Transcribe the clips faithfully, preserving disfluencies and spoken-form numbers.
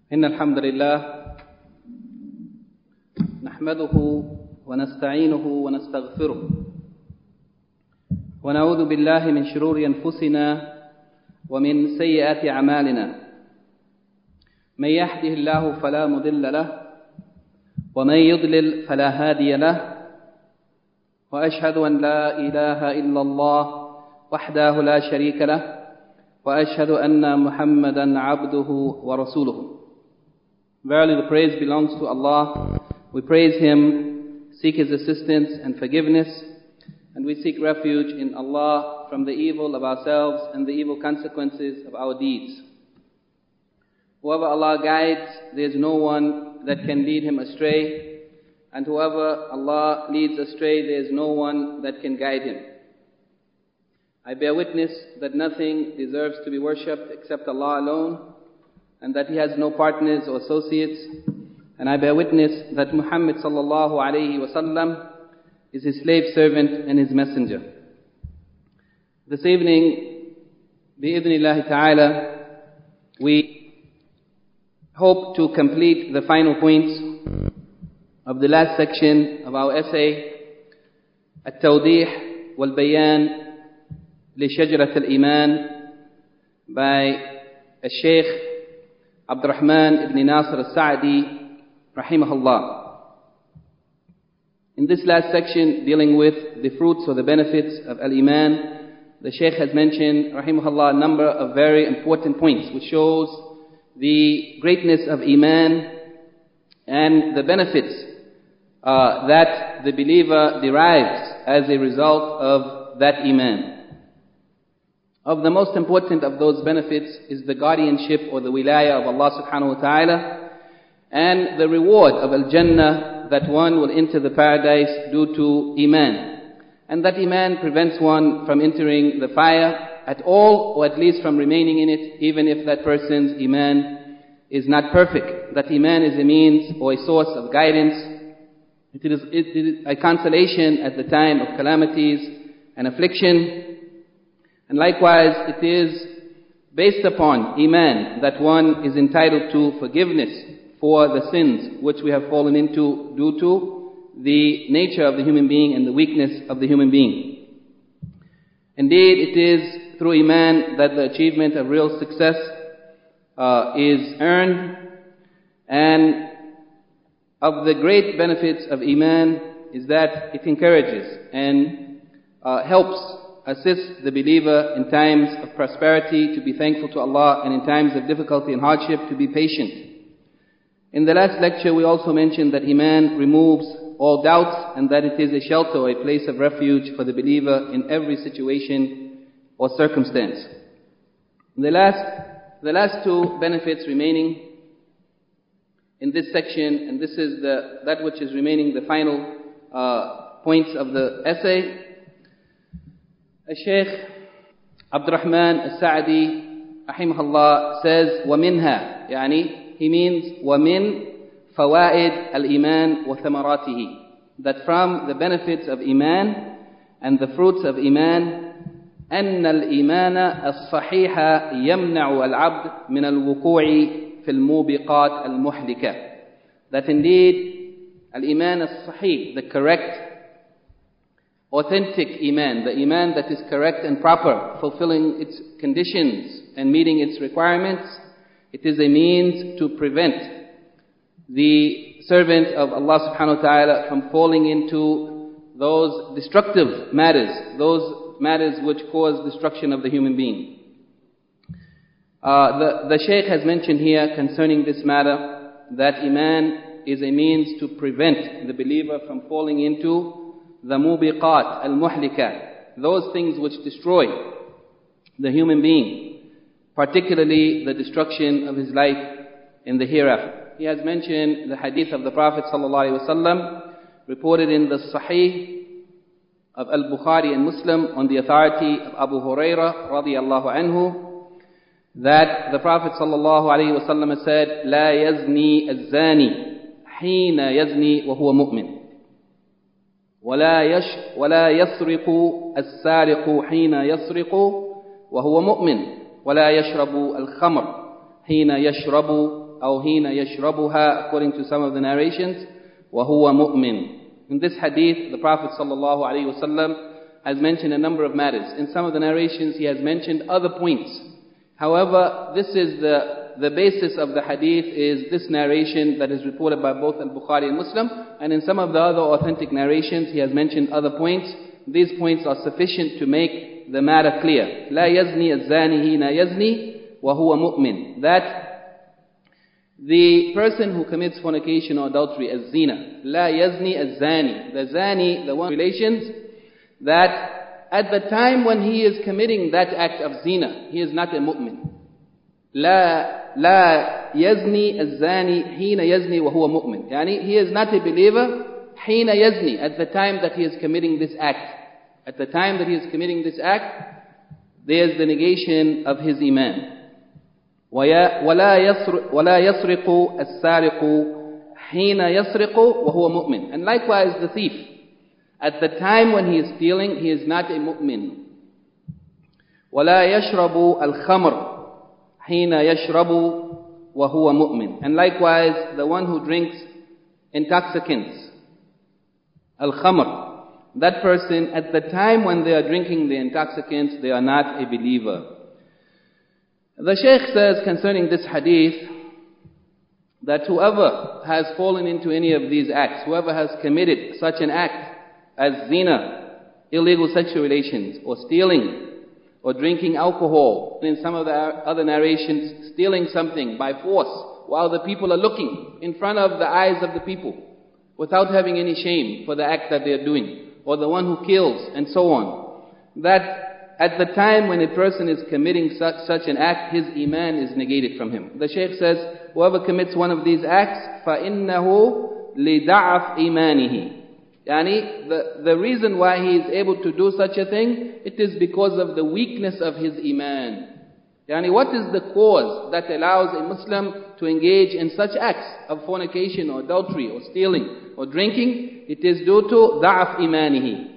إن الحمد لله نحمده ونستعينه ونستغفره ونعوذ بالله من شرور أنفسنا ومن سيئات أعمالنا من يهده الله فلا مضل له ومن يضلل فلا هادي له وأشهد أن لا إله إلا الله وحده لا شريك له وأشهد أن محمدا عبده ورسوله. Verily the praise belongs to Allah. We praise Him, seek His assistance and forgiveness, and we seek refuge in Allah from the evil of ourselves and the evil consequences of our deeds. Whoever Allah guides, there is no one that can lead him astray, and whoever Allah leads astray, there is no one that can guide him. I bear witness that nothing deserves to be worshipped except Allah alone, and that He has no partners or associates. And I bear witness that Muhammad sallallahu alayhi wa sallam is His slave servant and His messenger. This evening, bi-idhnillahi ta'ala, we hope to complete the final points of the last section of our essay, At-Tawdih wal-Bayan li Shajrat al-Iman, by Al-Shaykh Abdurrahman ibn Nasir al-Sa'di, rahimahullah. In this last section, dealing with the fruits or the benefits of al-Iman, the Shaykh has mentioned, rahimahullah, a number of very important points, which shows the greatness of Iman and the benefits uh, that the believer derives as a result of that Iman. Of the most important of those benefits is the guardianship or the wilayah of Allah subhanahu wa ta'ala, and the reward of al-Jannah, that one will enter the paradise due to Iman. And that Iman prevents one from entering the fire at all, or at least from remaining in it, even if that person's Iman is not perfect. That Iman is a means or a source of guidance. It is, it is a consolation at the time of calamities and affliction. And likewise, it is based upon Iman that one is entitled to forgiveness for the sins which we have fallen into due to the nature of the human being and the weakness of the human being. Indeed, it is through Iman that the achievement of real success uh, is earned. And of the great benefits of Iman is that it encourages and uh, helps assist the believer in times of prosperity to be thankful to Allah, and in times of difficulty and hardship to be patient. In the last lecture, we also mentioned that Iman removes all doubts, and that it is a shelter or a place of refuge for the believer in every situation or circumstance. The last, the last two benefits remaining in this section, and this is the, that which is remaining, the final uh, points of the essay. Shaykh Abdurrahman al-Sa'di, rahimahullah, says, وَمِنْهَا, يعني, he means, وَمِنْ فَوَائِدْ الْإِيمَانِ وَثَمَرَاتِهِ, that from the benefits of Iman and the fruits of Iman, أَنَّ الْإِيمَانَ الصَّحِيحَ يَمْنَعُ الْعَبْدِ مِنَ الْوُقُوعِ فِي الْمُوبِقَاتِ الْمُحْلِكَةِ, that indeed, al-Iman al-Sahih, the correct, authentic Iman, the Iman that is correct and proper, fulfilling its conditions and meeting its requirements, it is a means to prevent the servant of Allah subhanahu wa ta'ala from falling into those destructive matters, those matters which cause destruction of the human being. Uh, the, the Shaykh has mentioned here concerning this matter that Iman is a means to prevent the believer from falling into the mubiqat al-muhlika, those things which destroy the human being, particularly the destruction of his life in the hereafter. He has mentioned the hadith of the Prophet sallallahu alaihi wasallam, reported in the Sahih of Al-Bukhari and Muslim on the authority of Abu Hurairah radiyallahu anhu, that the Prophet sallallahu alaihi wasallam said, لا يزني الزاني حين يزني وهو مؤمن ولا يش ولا يسرق السارق حين يسرق وهو مؤمن ولا يشرب الخمر حين يشرب أو حين يشربها, according to some of the narrations, وهو مؤمن. In this hadith, the Prophet sallallahu alaihi wasallam has mentioned a number of matters. In some of the narrations, he has mentioned other points. However, this is the, the basis of the hadith is this narration that is reported by both Al-Bukhari and Muslim. And in some of the other authentic narrations, he has mentioned other points. These points are sufficient to make the matter clear. لا يزني الزاني حين يزني وهو مؤمن. That the person who commits fornication or adultery as zina, لا يزني الزاني, the zani, the one relations, that at the time when he is committing that act of zina, he is not a mu'min. لا لا يزني الزاني حين يزني وهو مؤمن. Yani he is not a believer حين يزني, at the time that he is committing this act. At the time that he is committing this act, there is the negation of his iman. ولا يسرق ولا يسرق السارق حين يسرق وهو مؤمن. And likewise the thief, at the time when he is stealing, he is not a mu'min. ولا يشرب الخمر حين يشرب وهو مؤمن. And likewise the one who drinks intoxicants, al-khamr, that person at the time when they are drinking the intoxicants, they are not a believer. The Shaykh says concerning this hadith that whoever has fallen into any of these acts, whoever has committed such an act as zina, illegal sexual relations, or stealing, or drinking alcohol, in some of the other narrations, stealing something by force while the people are looking in front of the eyes of the people without having any shame for the act that they are doing, or the one who kills, and so on, that at the time when a person is committing such, such an act, his iman is negated from him. The Shaykh says, whoever commits one of these acts, فَإِنَّهُ لِدَعَفْ إِيمَانِهِ. Yani, the, the reason why he is able to do such a thing, it is because of the weakness of his iman. Yani, what is the cause that allows a Muslim to engage in such acts of fornication or adultery or stealing or drinking? It is due to da'af imanihi.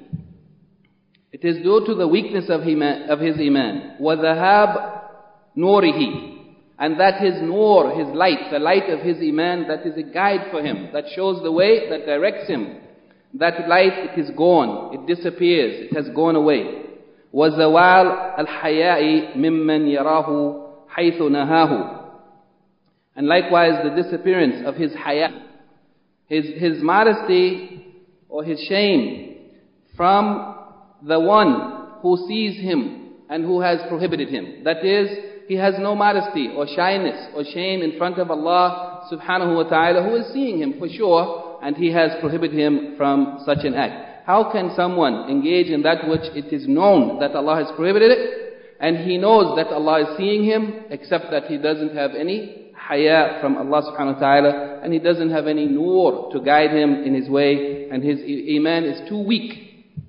It is due to the weakness of, iman, of his iman. وَذَهَابْ نُورِهِ. And that his nur, his light, the light of his iman, that is a guide for him, that shows the way, that directs him. That light, it is gone, it disappears, it has gone away. وَزَوَالْ الْحَيَاءِ مِمَّنْ يَرَاهُ حَيْثُ نَهَاهُ. And likewise the disappearance of his haya, his, his modesty or his shame from the one who sees him and who has prohibited him. That is, he has no modesty or shyness or shame in front of Allah subhanahu wa ta'ala, who is seeing him for sure, and he has prohibited him from such an act. How can someone engage in that which it is known that Allah has prohibited it, and he knows that Allah is seeing him, except that he doesn't have any haya from Allah subhanahu wa ta'ala, and he doesn't have any nur to guide him in his way, and his iman is too weak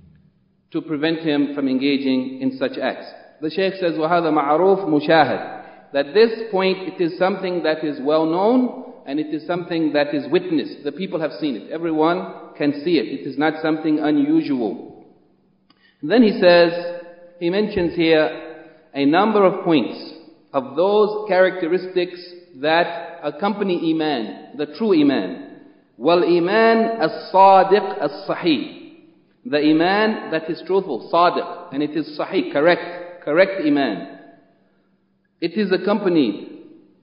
to prevent him from engaging in such acts. The Shaykh says, وَهَذَا مَعْرُوف مُشَاهَدْ. That this point, it is something that is well known, and it is something that is witnessed. The people have seen it. Everyone can see it. It is not something unusual. And then he says, he mentions here a number of points of those characteristics that accompany iman, the true iman. وَالْإِيمَانِ الصَّادِقِ الصَّحِيحِ. The iman that is truthful, sadiq, and it is sahih, correct, correct iman. It is accompanied,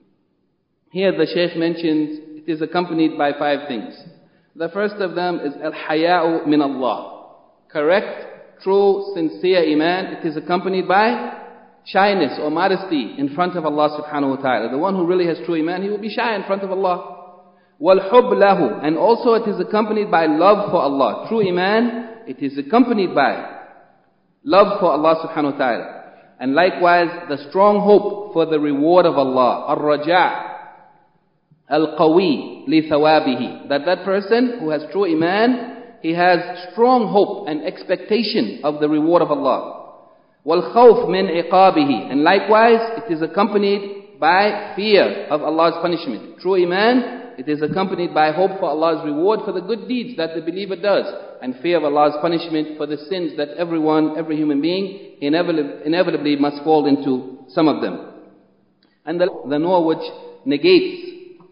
here the Shaykh mentions, it is accompanied by five things. The first of them is al-haya'u min Allah. Correct, true, sincere iman, it is accompanied by shyness or modesty in front of Allah subhanahu wa ta'ala. The one who really has true iman, he will be shy in front of Allah. Wal-hub lahu, and also it is accompanied by love for Allah. True iman, it is accompanied by love for Allah subhanahu wa ta'ala. And likewise, the strong hope for the reward of Allah. Ar-raja' al-qawi li thawabihi. That that person who has true iman, he has strong hope and expectation of the reward of Allah. Wal-khawf min iqabihi. And likewise, it is accompanied by fear of Allah's punishment. True iman, it is accompanied by hope for Allah's reward for the good deeds that the believer does, and fear of Allah's punishment for the sins that everyone, every human being, inevitably, inevitably must fall into some of them. And the, the nur which negates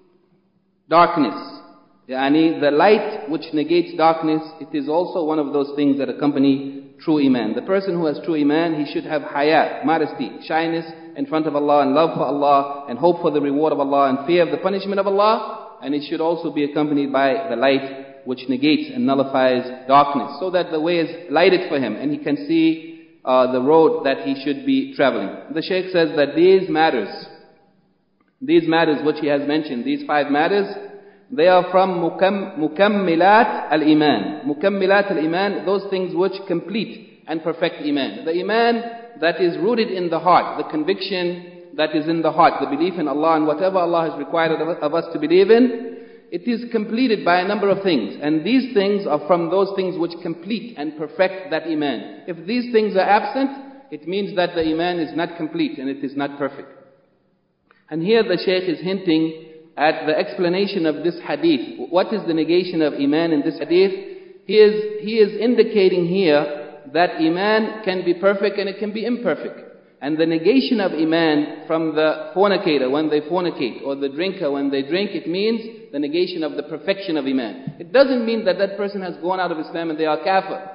darkness. Yani the light which negates darkness, it is also one of those things that accompany true iman. The person who has true iman, he should have haya, modesty, shyness in front of Allah, and love for Allah, and hope for the reward of Allah, and fear of the punishment of Allah. And it should also be accompanied by the light which negates and nullifies darkness, so that the way is lighted for him and he can see uh, the road that he should be traveling. The Shaykh says that these matters, these matters which he has mentioned, these five matters, they are from mukam, mukammilat al-iman. Mukammilat al-iman, those things which complete and perfect iman. The iman that is rooted in the heart, the conviction that is in the heart, the belief in Allah and whatever Allah has required of us to believe in, it is completed by a number of things. And these things are from those things which complete and perfect that iman. If these things are absent, it means that the iman is not complete and it is not perfect. And here the Shaykh is hinting at the explanation of this hadith. What is the negation of iman in this hadith? He is, he is indicating here that iman can be perfect and it can be imperfect. And the negation of iman from the fornicator when they fornicate, or the drinker when they drink, it means the negation of the perfection of iman. It doesn't mean that that person has gone out of Islam and they are kafir,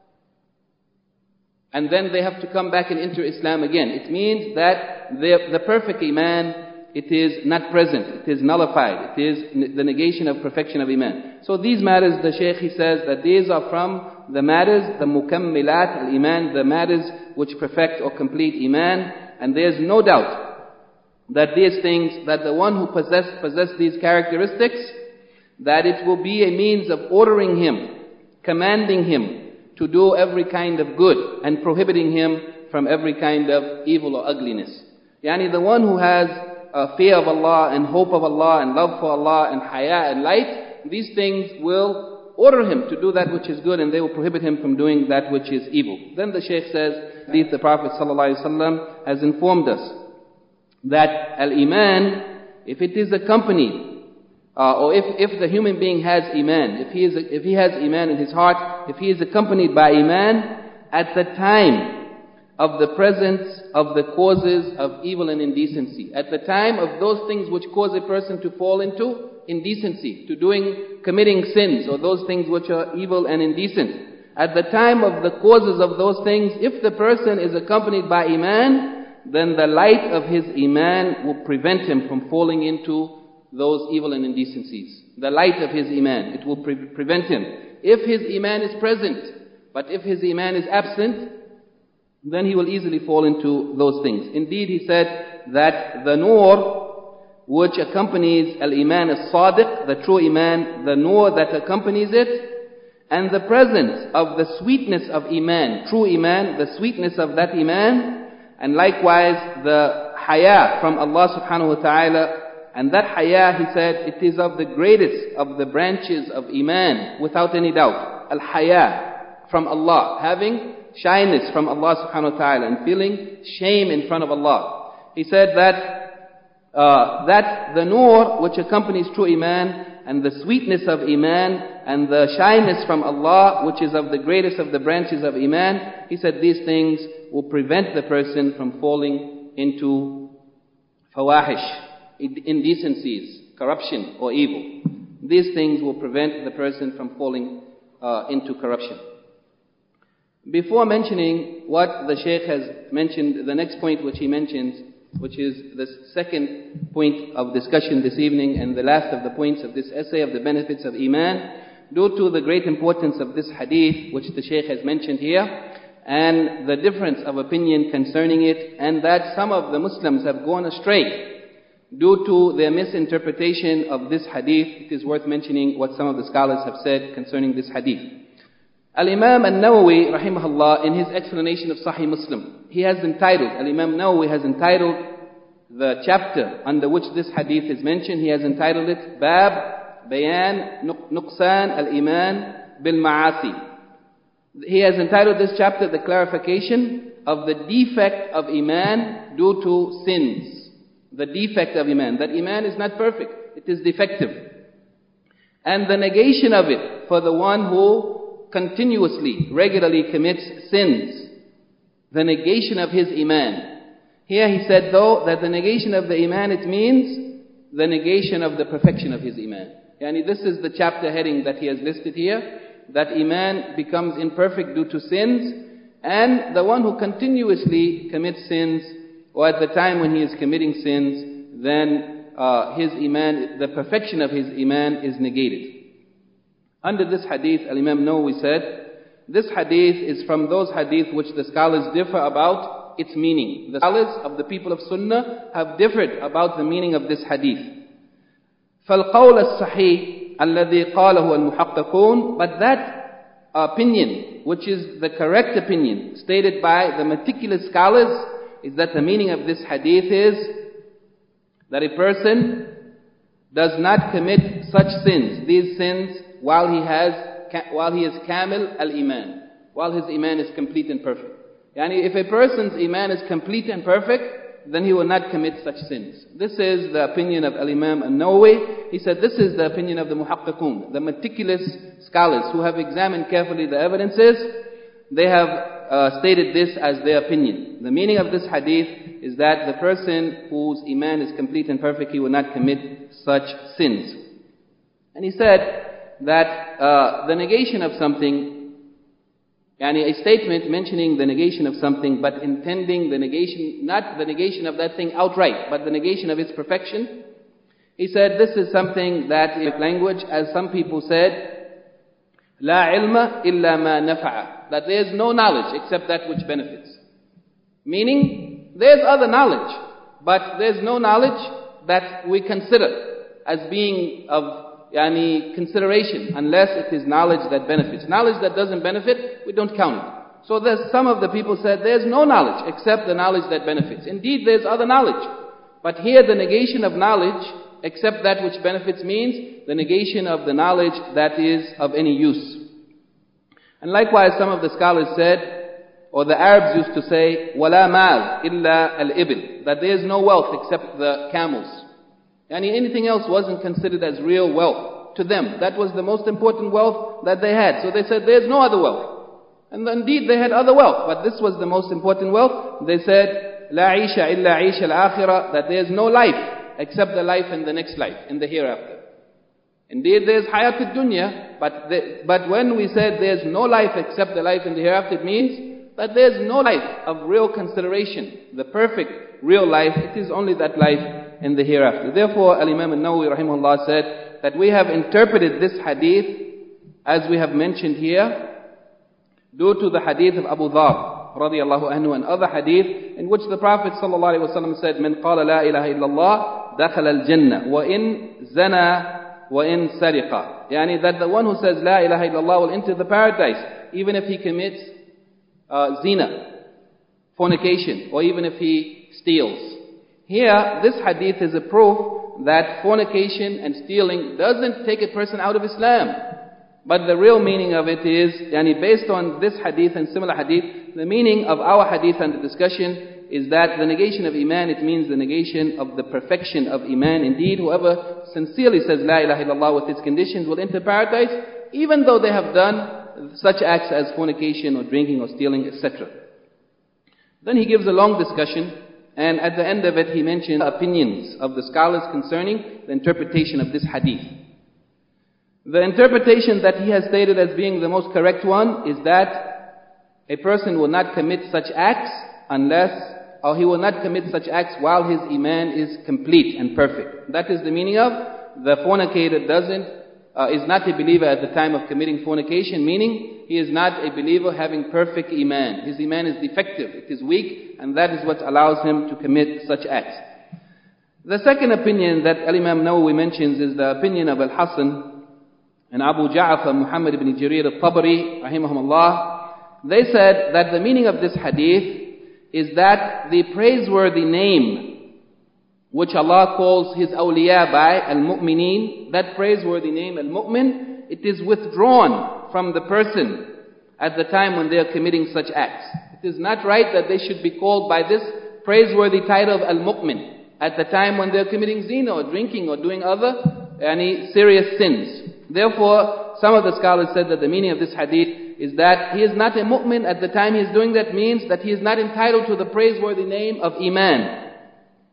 and then they have to come back and enter Islam again. It means that the, the perfect iman, it is not present, it is nullified, it is the negation of perfection of iman. So these matters, the Shaykh, he says that these are from the matters, the mukammilat al-iman, the matters which perfect or complete iman. And there's no doubt that these things, that the one who possess, possess these characteristics, that it will be a means of ordering him, commanding him to do every kind of good, and prohibiting him from every kind of evil or ugliness. Yani the one who has uh, fear of Allah and hope of Allah and love for Allah and haya and light, these things will order him to do that which is good, and they will prohibit him from doing that which is evil. Then the Shaykh says, the Prophet ﷺ has informed us that al-iman, if it is accompanied, uh, or if, if the human being has iman, if he, is, if he has iman in his heart, if he is accompanied by iman, at the time of the presence of the causes of evil and indecency, at the time of those things which cause a person to fall into indecency, to doing, committing sins, or those things which are evil and indecent. At the time of the causes of those things, if the person is accompanied by iman, then the light of his iman will prevent him from falling into those evil and indecencies. The light of his iman, it will pre prevent him. If his iman is present, but if his iman is absent, then he will easily fall into those things. Indeed, he said that the nur which accompanies al-iman as-sadiq, the true iman, the nur that accompanies it, and the presence of the sweetness of iman, true iman, the sweetness of that iman, and likewise the haya from Allah subhanahu wa ta'ala. And that haya, he said, it is of the greatest of the branches of iman, without any doubt. Al-haya from Allah, having shyness from Allah subhanahu wa ta'ala, and feeling shame in front of Allah. He said that Uh, that the nur which accompanies true iman, and the sweetness of iman, and the shyness from Allah, which is of the greatest of the branches of iman, he said these things will prevent the person from falling into fawahish, indecencies, corruption or evil. These things will prevent the person from falling uh, into corruption. Before mentioning what the Shaykh has mentioned, the next point which he mentions, which is the second point of discussion this evening, and the last of the points of this essay of the benefits of iman, due to the great importance of this hadith which the Shaykh has mentioned here, and the difference of opinion concerning it, and that some of the Muslims have gone astray due to their misinterpretation of this hadith, it is worth mentioning what some of the scholars have said concerning this hadith. Al-Imam al-Nawawi, rahimahullah, in his explanation of Sahih Muslim, he has entitled, Al-Imam Nawawi has entitled the chapter under which this hadith is mentioned, he has entitled it, Bab Bayan Nuqsan al-Iman bil-Ma'asi. He has entitled this chapter, the clarification of the defect of Iman due to sins. The defect of Iman, that Iman is not perfect, it is defective. And the negation of it for the one who continuously, regularly commits sins, the negation of his iman. Here he said though that the negation of the iman, it means the negation of the perfection of his iman. Yani this is the chapter heading that he has listed here, that iman becomes imperfect due to sins, and the one who continuously commits sins, or at the time when he is committing sins, then uh, his iman, the perfection of his iman is negated. Under this hadith, Al-Imam Nawawi said, this hadith is from those hadith which the scholars differ about its meaning. The scholars of the people of Sunnah have differed about the meaning of this hadith. فَالْقَوْلَ الصَّحِيحِ الَّذِي قَالَهُ الْمُحَقِّقُونَ But that opinion, which is the correct opinion, stated by the meticulous scholars, is that the meaning of this hadith is that a person does not commit such sins, these sins, while he has, while he is kamil al-iman, while his iman is complete and perfect. Yani if a person's iman is complete and perfect, then he will not commit such sins. This is the opinion of Al-Imam An-Nawawi. He said this is the opinion of the muhaqqiqun, the meticulous scholars who have examined carefully the evidences. They have uh, stated this as their opinion. The meaning of this hadith is that the person whose iman is complete and perfect, he will not commit such sins. And he said that uh, the negation of something, yani a statement mentioning the negation of something but intending the negation, not the negation of that thing outright, but the negation of its perfection. He said this is something that in language, as some people said, لا علم إلا ما نفع, that there is no knowledge except that which benefits. Meaning, there's other knowledge, but there's no knowledge that we consider as being of Yani consideration, unless it is knowledge that benefits. Knowledge that doesn't benefit, we don't count it. So there's some of the people said there's no knowledge except the knowledge that benefits. Indeed, there's other knowledge. But here the negation of knowledge except that which benefits means the negation of the knowledge that is of any use. And likewise some of the scholars said, or the Arabs used to say, وَلَا مَالْ إِلَّا الْإِبِلِ, that there is no wealth except the camels. And anything else wasn't considered as real wealth to them. That was the most important wealth that they had. So they said, there's no other wealth. And indeed, they had other wealth, but this was the most important wealth. They said, لا عيش إلا عيش الآخرة, that there's no life except the life in the next life, in the hereafter. Indeed, there's hayat al-dunya, but, the, but when we said there's no life except the life in the hereafter, it means that there's no life of real consideration, the perfect real life. It is only that life in the hereafter. Therefore, Al-Imam An-Nawawi rahimahullah said that we have interpreted this hadith as we have mentioned here due to the hadith of Abu Dharr radiyallahu anhu and other hadith in which the Prophet sallallahu alaihi wasallam said, "Man qala la ilaha illallah dakhala al-jannah wa in zana wa in sariqa." Yani that the one who says la ilaha illallah will enter the paradise even if he commits uh, zina, fornication, or even if he steals. Here, this hadith is a proof that fornication and stealing doesn't take a person out of Islam. But the real meaning of it is, yani based on this hadith and similar hadith, the meaning of our hadith and the discussion is that the negation of Iman, it means the negation of the perfection of Iman. Indeed, whoever sincerely says La ilaha illallah with its conditions will enter paradise, even though they have done such acts as fornication or drinking or stealing, et cetera. Then he gives a long discussion, and at the end of it, he mentioned opinions of the scholars concerning the interpretation of this hadith. The interpretation that he has stated as being the most correct one is that a person will not commit such acts unless, or he will not commit such acts while his iman is complete and perfect. That is the meaning of the fornicator doesn't, uh, is not a believer at the time of committing fornication, meaning he is not a believer having perfect iman. His iman is defective, it is weak, and that is what allows him to commit such acts. The second opinion that Al-Imam Nawawi mentions is the opinion of Al-Hasan and Abu Ja'far Muhammad ibn Jarir al-Tabari, rahimahumullah. They said that the meaning of this hadith is that the praiseworthy name which Allah calls His awliya by, al-mu'mineen, that praiseworthy name, al-mu'min, it is withdrawn from the person at the time when they are committing such acts. It is not right that they should be called by this praiseworthy title of al-mu'min at the time when they are committing zina or drinking or doing other any serious sins. Therefore, some of the scholars said that the meaning of this hadith is that he is not a mu'min at the time he is doing that, means that he is not entitled to the praiseworthy name of iman.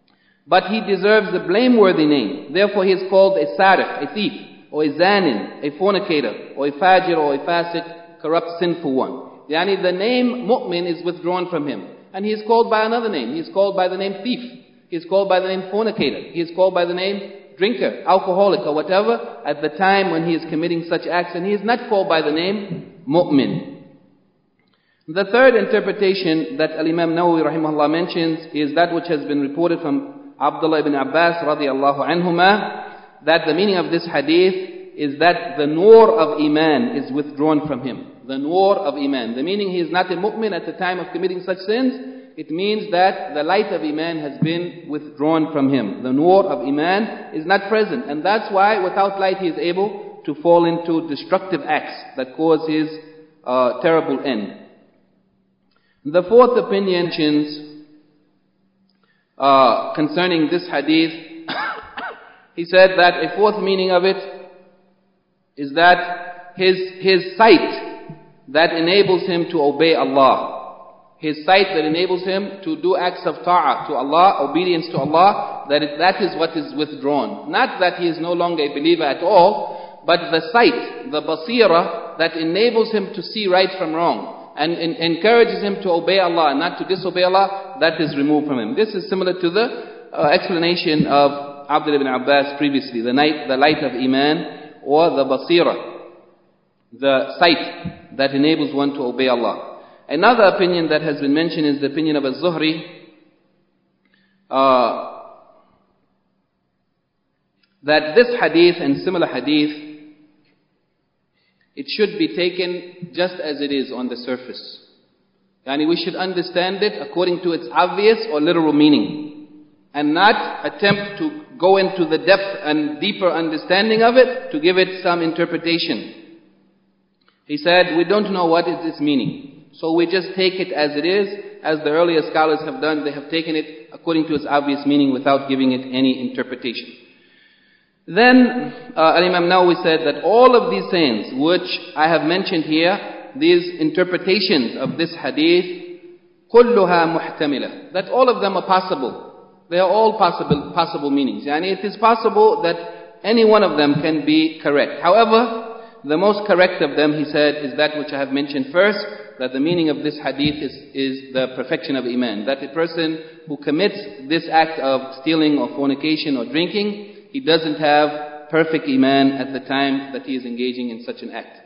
but he deserves a blameworthy name. Therefore he is called a sarif, a thief, or a zanin, a fornicator, or a fajir, or a fasiq, corrupt, sinful one. Yani the name mu'min is withdrawn from him. And he is called by another name. He is called by the name thief. He is called by the name fornicator. He is called by the name drinker, alcoholic, or whatever, at the time when he is committing such acts. And he is not called by the name mu'min. The third interpretation that Al-Imam Nawawi rahimahullah mentions is that which has been reported from Abdullah ibn Abbas radiallahu anhuma, that the meaning of this hadith is that the nur of Iman is withdrawn from him. The nur of Iman. The meaning he is not a mu'min at the time of committing such sins. It means that the light of Iman has been withdrawn from him. The nur of Iman is not present. And that's why without light he is able to fall into destructive acts that cause his uh, terrible end. The fourth opinion mentions uh, concerning this hadith, he said that a fourth meaning of it is that his, his sight that enables him to obey Allah, his sight that enables him to do acts of ta'ah to Allah, obedience to Allah, that it, that is what is withdrawn. Not that he is no longer a believer at all, but the sight, the basira that enables him to see right from wrong and, and encourages him to obey Allah and not to disobey Allah, that is removed from him. This is similar to the uh, explanation of Abdullah ibn Abbas previously, the, night, the light of Iman, or the basira, the sight that enables one to obey Allah. Another opinion that has been mentioned is the opinion of Az-Zuhri, uh, that this hadith and similar hadith, it should be taken just as it is on the surface. Yani we should understand it according to its obvious or literal meaning, and not attempt to go into the depth and deeper understanding of it to give it some interpretation. He said, we don't know what is its meaning, so we just take it as it is, as the earlier scholars have done. They have taken it according to its obvious meaning without giving it any interpretation. Then uh, Al-Imam Nawawi said that all of these sayings which I have mentioned here, these interpretations of this hadith, كلها محتملة, that all of them are possible. They are all possible possible meanings. Yani it is possible that any one of them can be correct. However, the most correct of them, he said, is that which I have mentioned first, that the meaning of this hadith is, is the perfection of Iman. That a person who commits this act of stealing or fornication or drinking, he doesn't have perfect Iman at the time that he is engaging in such an act.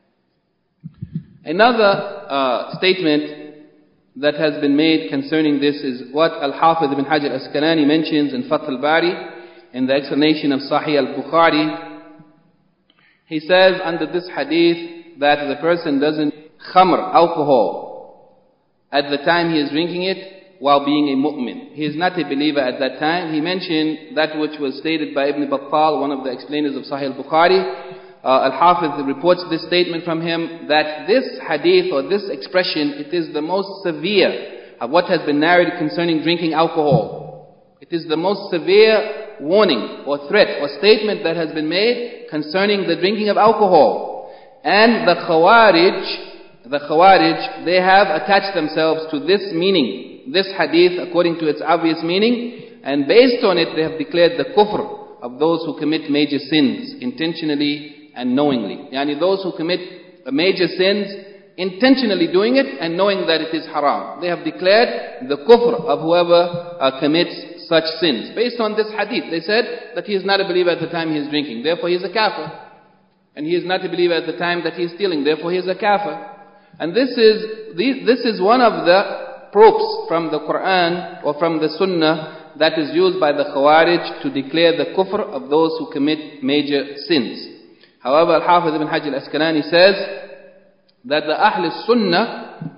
Another uh, statement that has been made concerning this is what Al-Hafiz ibn Hajar Asqalani mentions in Fath al-Bari, in the explanation of Sahih al-Bukhari. He says under this hadith that the person doesn't khamr, alcohol, at the time he is drinking it while being a mu'min. He is not a believer at that time. He mentioned that which was stated by Ibn Battal, one of the explainers of Sahih al-Bukhari. Uh, Al-Hafiz reports this statement from him, that this hadith or this expression, it is the most severe of what has been narrated concerning drinking alcohol. It is the most severe warning or threat or statement that has been made concerning the drinking of alcohol. And the Khawarij, the Khawarij, they have attached themselves to this meaning, this hadith according to its obvious meaning, and based on it they have declared the kufr of those who commit major sins intentionally and knowingly. Yani those who commit major sins intentionally doing it and knowing that it is haram. They have declared the kufr of whoever uh, commits such sins. Based on this hadith, they said that he is not a believer at the time he is drinking, therefore he is a kafir. And he is not a believer at the time that he is stealing, therefore he is a kafir. And this is, this is one of the proofs from the Quran or from the Sunnah that is used by the Khawarij to declare the kufr of those who commit major sins. However, Al-Hafiz ibn Hajar Asqalani says that the Ahl Sunnah,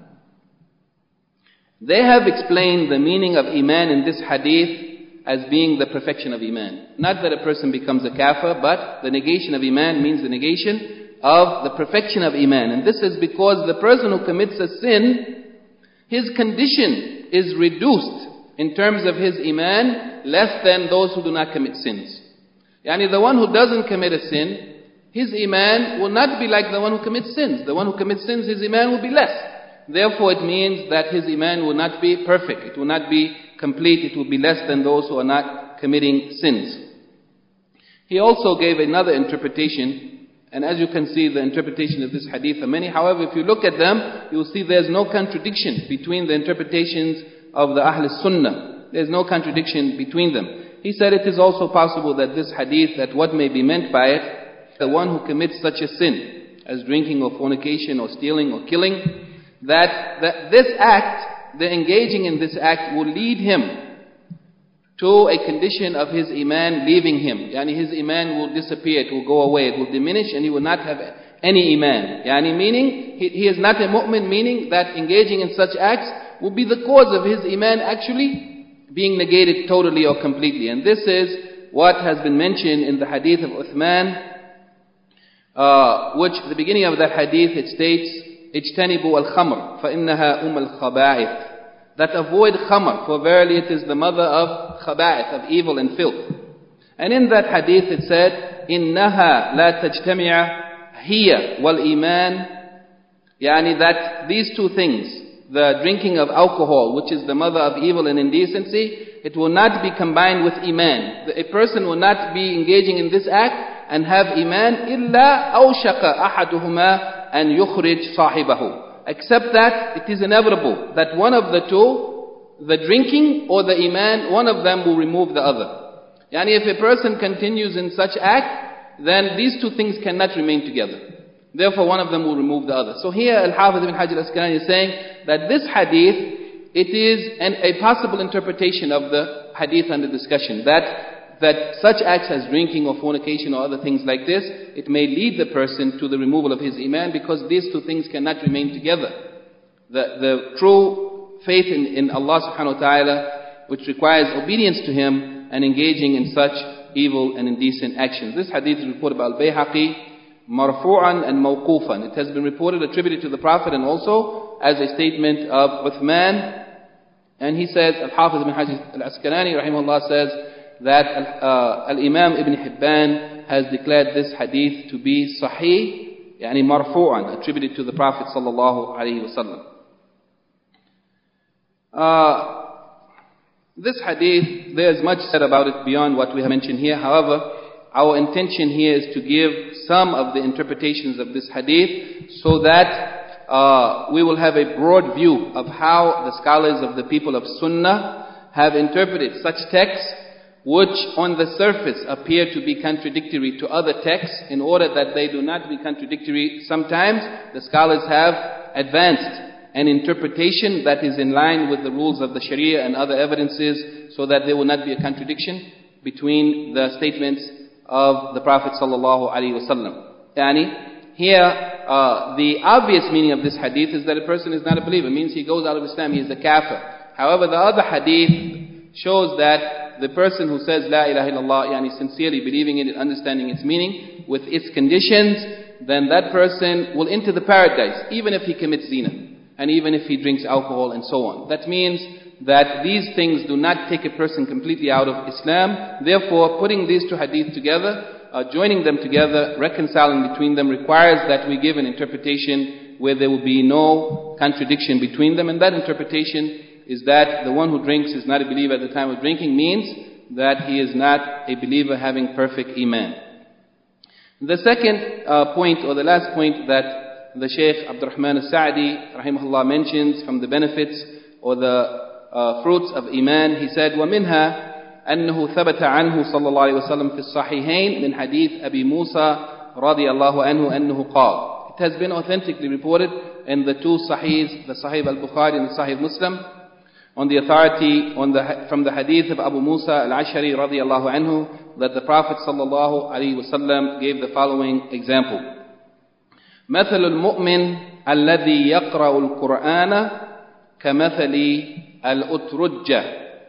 they have explained the meaning of Iman in this hadith as being the perfection of Iman. Not that a person becomes a kafir, but the negation of Iman means the negation of the perfection of Iman. And this is because the person who commits a sin, his condition is reduced in terms of his Iman less than those who do not commit sins. Yani the one who doesn't commit a sin, his Iman will not be like the one who commits sins. The one who commits sins, his Iman will be less. Therefore, it means that his Iman will not be perfect. It will not be complete, it will be less than those who are not committing sins. He also gave another interpretation, and as you can see, the interpretation of this hadith are many. However, if you look at them, you will see there's no contradiction between the interpretations of the Ahl Sunnah. There's no contradiction between them. He said it is also possible that this hadith, that what may be meant by it, the one who commits such a sin, as drinking or fornication or stealing or killing, that, that this act, the engaging in this act will lead him to a condition of his iman leaving him. Yani his iman will disappear, it will go away, it will diminish, and he will not have any iman. Yani meaning, he, he is not a mu'min, meaning that engaging in such acts will be the cause of his iman actually being negated totally or completely. And this is what has been mentioned in the hadith of Uthman, uh, which the beginning of that hadith it states, اجتنبوا الخمر فإنها أم الخبائث, that avoid khamr, for verily it is the mother of khaba'ith, of evil and filth. And in that hadith it said, إنها لا تجتمع هي والإيمان, يعني that these two things, the drinking of alcohol, which is the mother of evil and indecency, it will not be combined with iman. A person will not be engaging in this act and have iman إلا أوشك أحدهما أن يخرج صاحبه, except that it is inevitable that one of the two, the drinking or the iman, one of them will remove the other. Yani if a person continues in such act, then these two things cannot remain together. Therefore one of them will remove the other. So here Al-Hafiz ibn Hajar al-Asqalani is saying that this hadith, it is an, a possible interpretation of the hadith under discussion, that that such acts as drinking or fornication or other things like this, it may lead the person to the removal of his iman, because these two things cannot remain together. The, the true faith in, in Allah subhanahu wa ta'ala, which requires obedience to Him and engaging in such evil and indecent actions. This hadith is reported by Al-Bayhaqi, marfu'an and mawqufan. It has been reported, attributed to the Prophet, and also as a statement of Uthman. And he says, Al-Hafiz ibn Hajar al-Asqalani rahimahullah says, that uh, Al-Imam Ibn Hibban has declared this hadith to be sahih, yani marfu'an, attributed to the Prophet sallallahu alaihi wasallam. Uh, this hadith, there is much said about it beyond what we have mentioned here. However, our intention here is to give some of the interpretations of this hadith so that uh, we will have a broad view of how the scholars of the people of Sunnah have interpreted such texts, which on the surface appear to be contradictory to other texts. In order that they do not be contradictory, sometimes the scholars have advanced an interpretation that is in line with the rules of the Sharia and other evidences, so that there will not be a contradiction between the statements of the Prophet sallallahu alaihi wasallam. Yani, here uh, the obvious meaning of this hadith is that a person is not a believer. It means he goes out of Islam, he is a kafir. However, the other hadith shows that the person who says La ilaha illallah, yani sincerely believing in it, understanding its meaning, with its conditions, then that person will enter the paradise, even if he commits zina, and even if he drinks alcohol and so on. That means that these things do not take a person completely out of Islam. Therefore, putting these two hadith together, uh, joining them together, reconciling between them, requires that we give an interpretation where there will be no contradiction between them. And that interpretation is that the one who drinks is not a believer at the time of drinking, means that he is not a believer having perfect iman. The second uh, point, or the last point, that the Shaykh Abdurrahman al-Sa'di rahimahullah mentions from the benefits or the uh, fruits of iman, he said, وَمِنْهَا أَنَّهُ ثَبَتَ عَنْهُ صلى الله عليه وسلم في الصحيحين من حديث أبي موسى رضي الله عنه أنه قال. It has been authentically reported in the two Sahihs, the Sahih al-Bukhari and the Sahih Muslim, on the authority on the, from the hadith of Abu Musa al-Ashari radiyallahu anhu, that the Prophet sallallahu alaihi wasallam gave the following example. مثل المؤمن الذي يقرأ القرآن كمثل الأترجة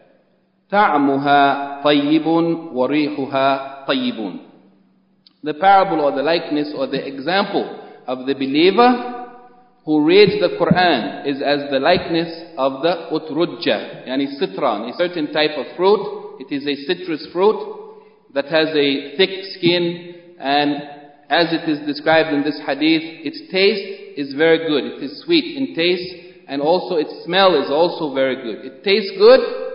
طعمها طيب وريحها طيب. The parable or the likeness or the example of the believer who reads the Quran is as the likeness of the utrujja, yani citron, a certain type of fruit. It is a citrus fruit that has a thick skin, and as it is described in this hadith, its taste is very good. It is sweet in taste, and also its smell is also very good. It tastes good,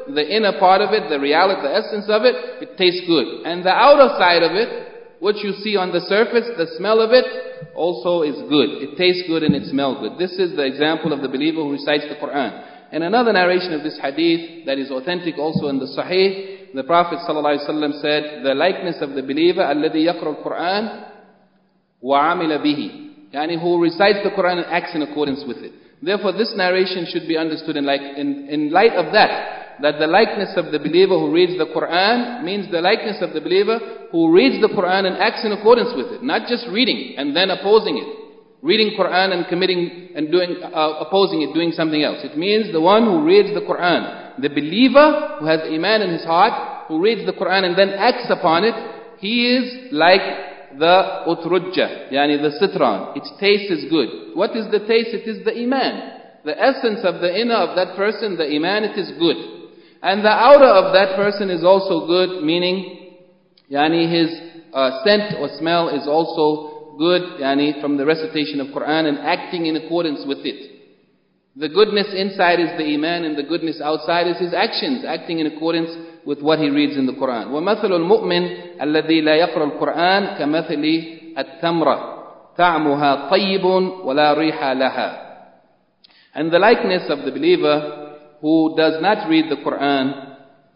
the inner part of it, the reality, the essence of it, it tastes good. And the outer side of it, what you see on the surface, the smell of it, also is good. It tastes good and it smells good. This is the example of the believer who recites the Quran. And another narration of this hadith that is authentic also in the Sahih, the Prophet ﷺ said, the likeness of the believer, الَّذِي يَقْرَأُ الْقُرْآنَ وَعَمِلَ بِهِ, yani who recites the Quran and acts in accordance with it. Therefore, this narration should be understood in, like, in, in light of that, that the likeness of the believer who reads the Quran means the likeness of the believer who reads the Quran and acts in accordance with it. Not just reading and then opposing it. Reading Quran and committing and doing, uh, opposing it, doing something else. It means the one who reads the Quran. The believer who has Iman in his heart, who reads the Quran and then acts upon it, he is like the utrujja, yani the citron. Its taste is good. What is the taste? It is the Iman. The essence of the inner of that person, the Iman, it is good. And the outer of that person is also good, meaning, yani his uh, scent or smell is also good, yani from the recitation of Quran and acting in accordance with it. The goodness inside is the Iman and the goodness outside is his actions, acting in accordance with what he reads in the Quran. وَمَثَلُ الْمُؤْمِنِ الَّذِي لَا يَقْرَأُ الْقُرْآنَ كَمَثَلِ التَّمْرَةِ طَعْمُهَا طَيِّبٌ وَلَا رِيحَ لَهَا. And the likeness of the believer who does not read the Quran,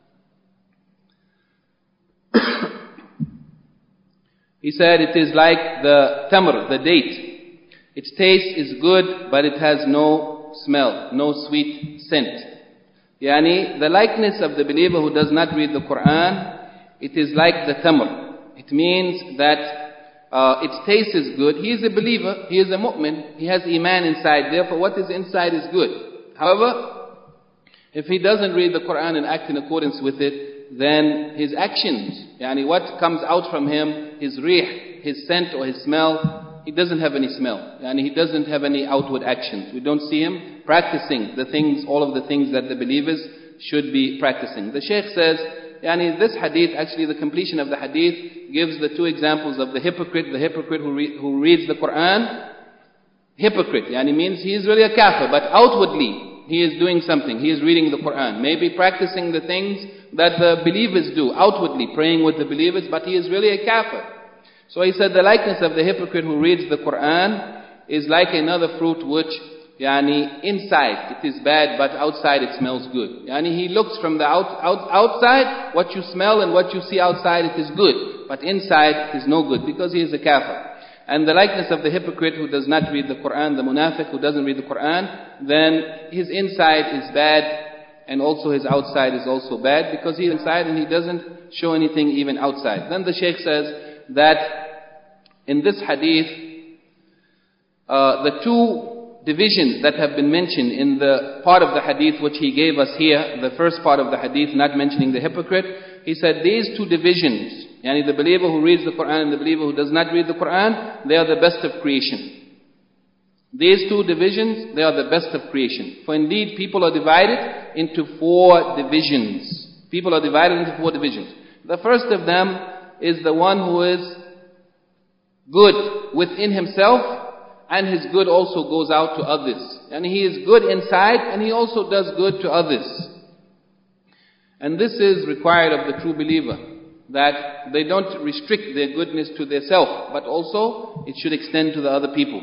he said it is like the tamr, the date. Its taste is good, but it has no smell, no sweet scent. Yani, the likeness of the believer who does not read the Quran, it is like the tamr. It means that uh, its taste is good. He is a believer, he is a mu'min, he has Iman inside, therefore what is inside is good. However, if he doesn't read the Quran and act in accordance with it, then his actions, yani what comes out from him, his rih, his scent or his smell, he doesn't have any smell. Yani he doesn't have any outward actions. We don't see him practicing the things, all of the things that the believers should be practicing. The Shaykh says, yani this hadith, actually the completion of the hadith gives the two examples of the hypocrite, the hypocrite who, re who reads the Quran. Hypocrite, yani means he is really a kafir, but outwardly he is doing something. He is reading the Quran, maybe practicing the things that the believers do, outwardly praying with the believers, but he is really a kafir. So he said the likeness of the hypocrite who reads the Quran is like another fruit which, yani, inside it is bad, but outside it smells good. Yani he looks from the out, out, outside, what you smell and what you see outside, it is good. But inside it is no good because he is a kafir. And the likeness of the hypocrite who does not read the Quran, the munafiq who doesn't read the Quran, then his inside is bad and also his outside is also bad because he is inside and he doesn't show anything even outside. Then the Shaykh says that in this hadith, uh, the two divisions that have been mentioned in the part of the hadith which he gave us here, the first part of the hadith not mentioning the hypocrite, he said these two divisions, yani the believer who reads the Quran and the believer who does not read the Quran, they are the best of creation. These two divisions, they are the best of creation. For indeed, people are divided into four divisions. People are divided into four divisions. The first of them is the one who is good within himself, and his good also goes out to others. And he is good inside, and he also does good to others. And this is required of the true believer, that they don't restrict their goodness to their self, but also it should extend to the other people.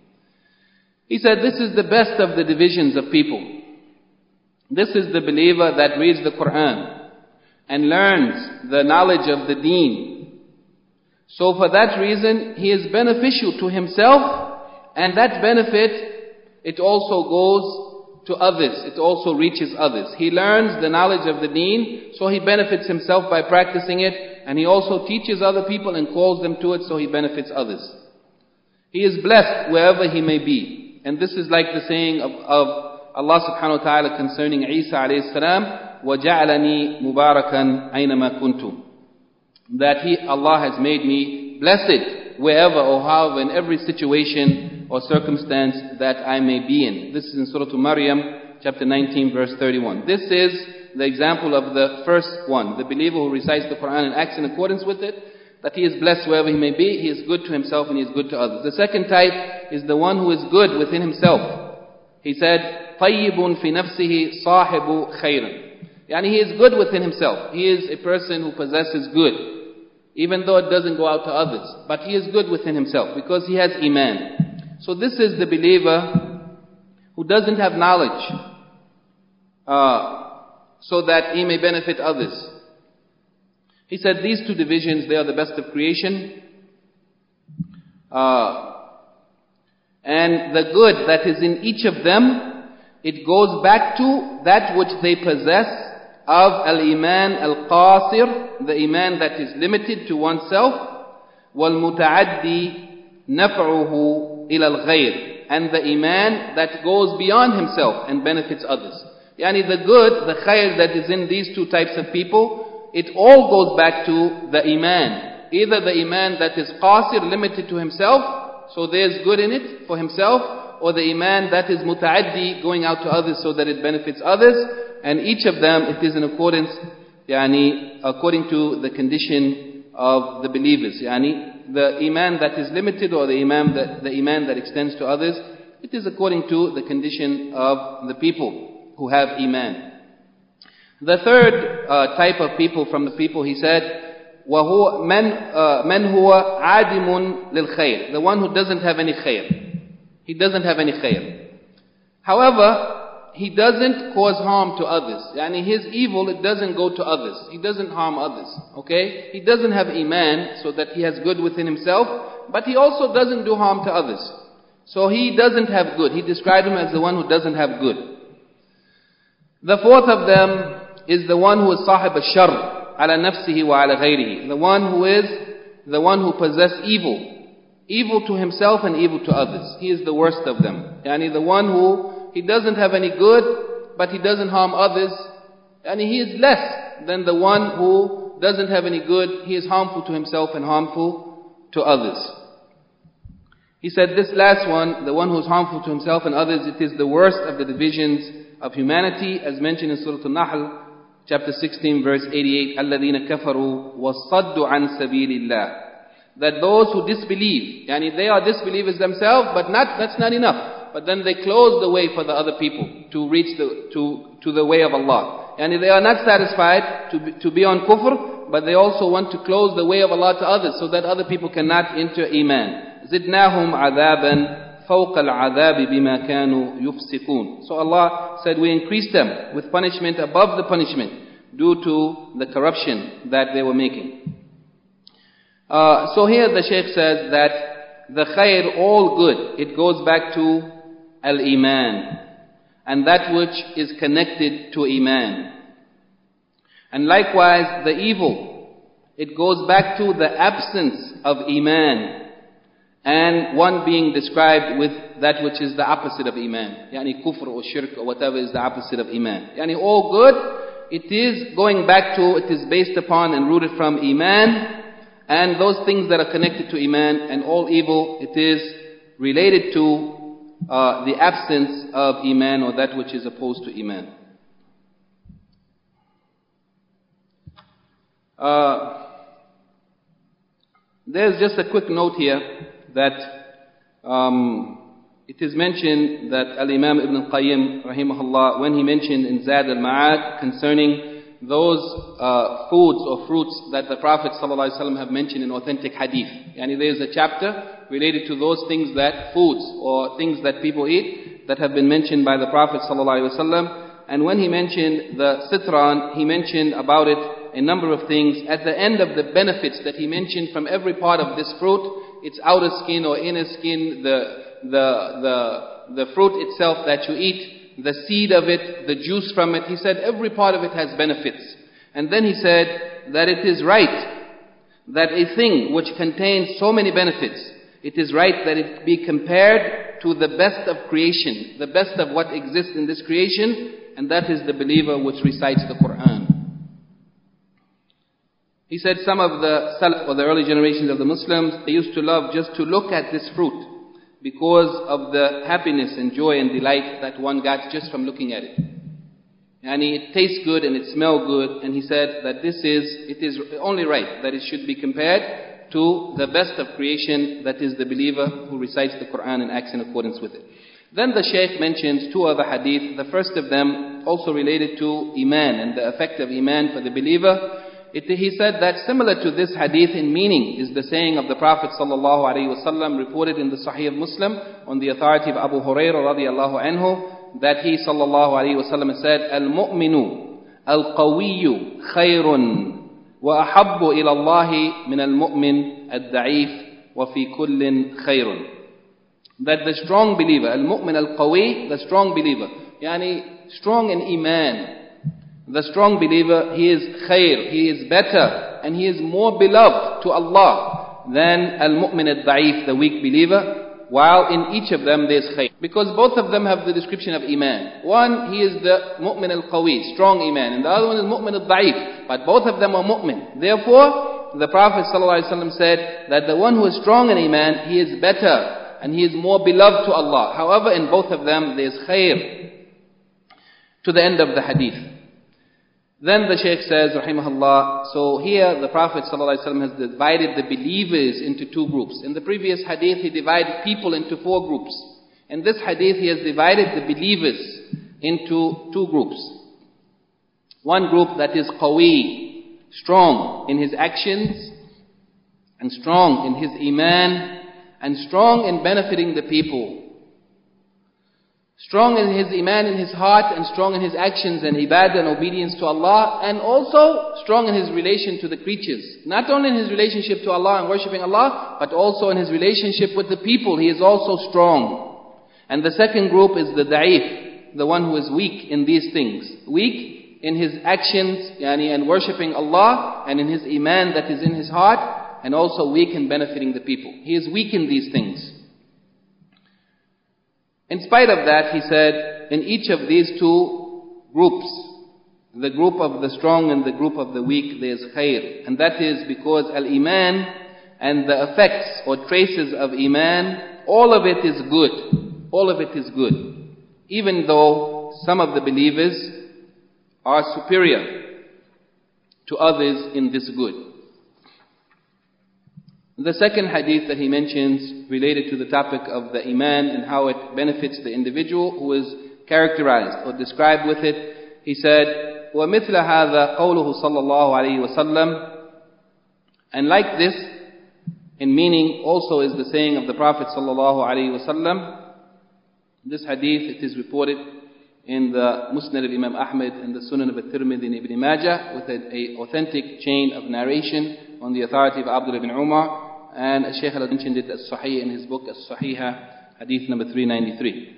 He said this is the best of the divisions of people. This is the believer that reads the Quran and learns the knowledge of the deen. So for that reason, he is beneficial to himself, and that benefit, it also goes to others. It also reaches others. He learns the knowledge of the deen, so he benefits himself by practicing it, and he also teaches other people and calls them to it, so he benefits others. He is blessed wherever he may be. And this is like the saying of, of Allah subhanahu wa ta'ala concerning Isa alayhi salam, وَجَعَلَنِي مُبَارَكًا أَيْنَمَا كُنْتُ. That he, Allah has made me blessed wherever or however, in every situation or circumstance that I may be in. This is in Surah Maryam, chapter nineteen, verse thirty-one. This is the example of the first one, the believer who recites the Quran and acts in accordance with it, that he is blessed wherever he may be, he is good to himself and he is good to others. The second type is the one who is good within himself. He said, طَيِّبٌ فِي نَفْسِهِ صَاحِبُ خَيْرٍ. Yani he is good within himself. He is a person who possesses good, even though it doesn't go out to others. But he is good within himself because he has iman. So this is the believer who doesn't have knowledge, uh, so that he may benefit others. He said these two divisions, they are the best of creation. Uh, and the good that is in each of them, it goes back to that which they possess of al-iman al-qasir, the iman that is limited to oneself, wal-muta'addi naf'uhu ila al-ghayr, and the iman that goes beyond himself and benefits others. Yani the good, the khair that is in these two types of people, it all goes back to the iman. Either the iman that is qasir, limited to himself, so there's good in it for himself, or the iman that is muta'addi, going out to others so that it benefits others. And each of them, it is in accordance, yani, according to the condition of the believers. Yani, the iman that is limited, or the iman that, the iman that extends to others, it is according to the condition of the people who have iman. The third uh, type of people from the people, he said, وَهُوَ مَنْ مَنْ هُوَ عَادِمٌ لِلْخَيْرِ, the one who doesn't have any khair. He doesn't have any khair. However, he doesn't cause harm to others. Yani his evil, it doesn't go to others. He doesn't harm others. Okay? He doesn't have iman, so that he has good within himself, but he also doesn't do harm to others. So he doesn't have good. He described him as the one who doesn't have good. The fourth of them is the one who is sahib al-shar, ala nafsihi wa ala ghayrihi, the one who is the one who possesses evil, evil to himself and evil to others. He is the worst of them. Yani the one who, he doesn't have any good, but he doesn't harm others. Yani he is less than the one who doesn't have any good. He is harmful to himself and harmful to others. He said this last one, the one who is harmful to himself and others, it is the worst of the divisions of humanity, as mentioned in Surah Al-Nahl, chapter sixteen, verse eighty-eight, الَّذِينَ كَفَرُوا وَصَدُّوا عَنْ سَبِيلِ اللَّهِ, that those who disbelieve, yani they are disbelievers themselves, but not, that's not enough. But then they close the way for the other people to reach the, to, to the way of Allah. Yani they are not satisfied to be, to be on kufr, but they also want to close the way of Allah to others, so that other people cannot enter iman. زِدْنَاهُمْ عَذَابًا فوق العذاب بما كانوا يفسقون. So Allah said we increased them with punishment above the punishment due to the corruption that they were making. Uh, so here the Shaykh says that the khair, all good, it goes back to al-iman, and that which is connected to iman. And likewise the evil, it goes back to the absence of iman, and one being described with that which is the opposite of iman. Yani kufr or shirk or whatever is the opposite of iman. Yani all good, it is going back to, it is based upon and rooted from iman, and those things that are connected to iman, and all evil, it is related to uh, the absence of iman, or that which is opposed to iman. Uh, there's just a quick note here, that um, it is mentioned that Al-Imam Ibn Al-Qayyim rahimahullah, when he mentioned in Zad al-Ma'ad concerning those uh, foods or fruits that the Prophet ﷺ have mentioned in authentic hadith. Yani there is a chapter related to those things that, foods or things that people eat that have been mentioned by the Prophet ﷺ. And when he mentioned the citron, he mentioned about it a number of things. At the end of the benefits that he mentioned from every part of this fruit, its outer skin or inner skin, the, the, the, the fruit itself that you eat, the seed of it, the juice from it, he said every part of it has benefits. And then he said that it is right that a thing which contains so many benefits, it is right that it be compared to the best of creation, the best of what exists in this creation, and that is the believer which recites the Quran. He said some of the Salaf, or the early generations of the Muslims, they used to love just to look at this fruit because of the happiness and joy and delight that one got just from looking at it. And it tastes good and it smells good, and he said that this is, it is only right that it should be compared to the best of creation, that is the believer who recites the Quran and acts in accordance with it. Then the Shaykh mentions two other hadith. The first of them also related to Iman and the effect of Iman for the believer. It, he said that similar to this hadith in meaning is the saying of the Prophet sallallahu alaihi wasallam reported in the Sahih of Muslim on the authority of Abu Hurairah radiallahu anhu, that he sallallahu alaihi wasallam said, "Al-mu'minu al-qawiyyu khayrun wa ahabbu ila Allahi min al-mu'min al-da'if wa fi kullin khayrun." That the strong believer, al-mu'min al-qawi, the strong believer, yani strong in Iman, the strong believer, he is khair, he is better, and he is more beloved to Allah than al-mu'min al-da'if, the weak believer, while in each of them there is khair. Because both of them have the description of Iman. One, he is the mu'min al-qawi, strong Iman, and the other one is mu'min al-da'if, but both of them are mu'min. Therefore, the Prophet ﷺ said that the one who is strong in Iman, he is better, and he is more beloved to Allah. However, in both of them there is khair. To the end of the hadith. Then the Shaykh says, rahimahullah, so here the Prophet ﷺ has divided the believers into two groups. In the previous hadith, he divided people into four groups. In this hadith, he has divided the believers into two groups. One group that is qawi, strong in his actions, and strong in his iman, and strong in benefiting the people. Strong in his iman in his heart, and strong in his actions and ibadah and obedience to Allah, and also strong in his relation to the creatures. Not only in his relationship to Allah and worshipping Allah, but also in his relationship with the people. He is also strong. And the second group is the da'if, the one who is weak in these things. Weak in his actions yani, and worshipping Allah, and in his iman that is in his heart, and also weak in benefiting the people. He is weak in these things. In spite of that, he said, in each of these two groups, the group of the strong and the group of the weak, there is khair. And that is because al-iman and the effects or traces of iman, all of it is good. All of it is good. Even though some of the believers are superior to others in this good. The second hadith that he mentions related to the topic of the iman and how it benefits the individual who is characterized or described with it. He said, وَمِثْلَ هَذَا قَوْلُهُ صَلَّى اللَّهُ عَلَيْهِ وَسَلَّمَ. And like this, in meaning also is the saying of the Prophet sallallahu alaihi wasallam. This hadith, it is reported in the Musnad of Imam Ahmad and the Sunan of At-Tirmidhi and Ibn Majah with an authentic chain of narration on the authority of Abdullah ibn Umar. And Shaykh has mentioned it as Sahih in his book As-Sahihah, hadith number three ninety-three.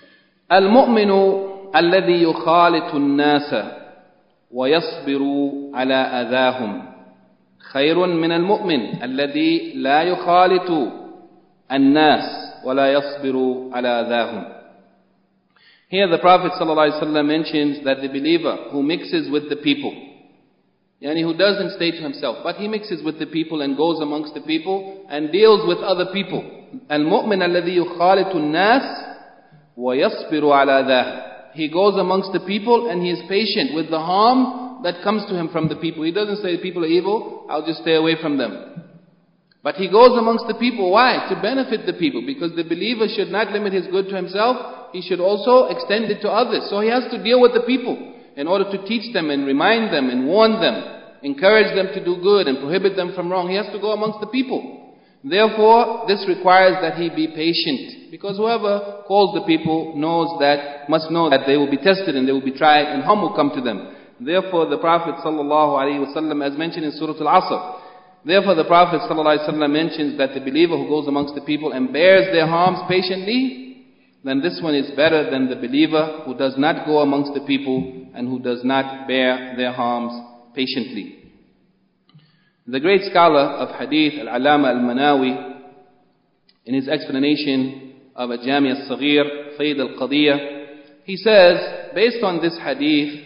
Al-mu'minu alladhi yukhalitu an-nasa wa yasbiru ala adahum khayrun min al-mu'min alladhi la yukhalitu an-nas wa la yasbiru ala adahum. Here the Prophet ﷺ mentions that the believer who mixes with the people, yani who doesn't stay to himself, but he mixes with the people and goes amongst the people and deals with other people. Al-mu'min alladhi yukhalitu an-nas wa yasbiru ala dhah. He goes amongst the people and he is patient with the harm that comes to him from the people. He doesn't say people are evil, I'll just stay away from them. But he goes amongst the people. Why? To benefit the people. Because the believer should not limit his good to himself, he should also extend it to others. So he has to deal with the people in order to teach them and remind them and warn them, encourage them to do good and prohibit them from wrong. He has to go amongst the people. Therefore, this requires that he be patient. Because whoever calls the people knows that, must know that they will be tested and they will be tried and harm will come to them. Therefore, the Prophet ﷺ, as mentioned in Surah Al-Asr, therefore the Prophet ﷺ mentions that the believer who goes amongst the people and bears their harms patiently, then this one is better than the believer who does not go amongst the people and who does not bear their harms patiently. The great scholar of Hadith, Al-Alama Al-Manawi, in his explanation of Al-Jami Al-Saghir, Fayd Al-Qadiyah, he says, based on this hadith,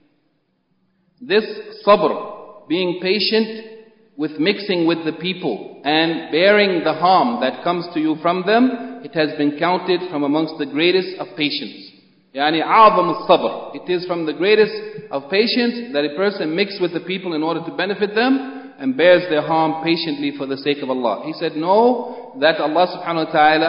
this sabr, being patient with mixing with the people and bearing the harm that comes to you from them, it has been counted from amongst the greatest of patience. Yani a'zam al-sabr. It is from the greatest of patience that a person mixes with the people in order to benefit them and bears their harm patiently for the sake of Allah. He said, know that Allah subhanahu wa ta'ala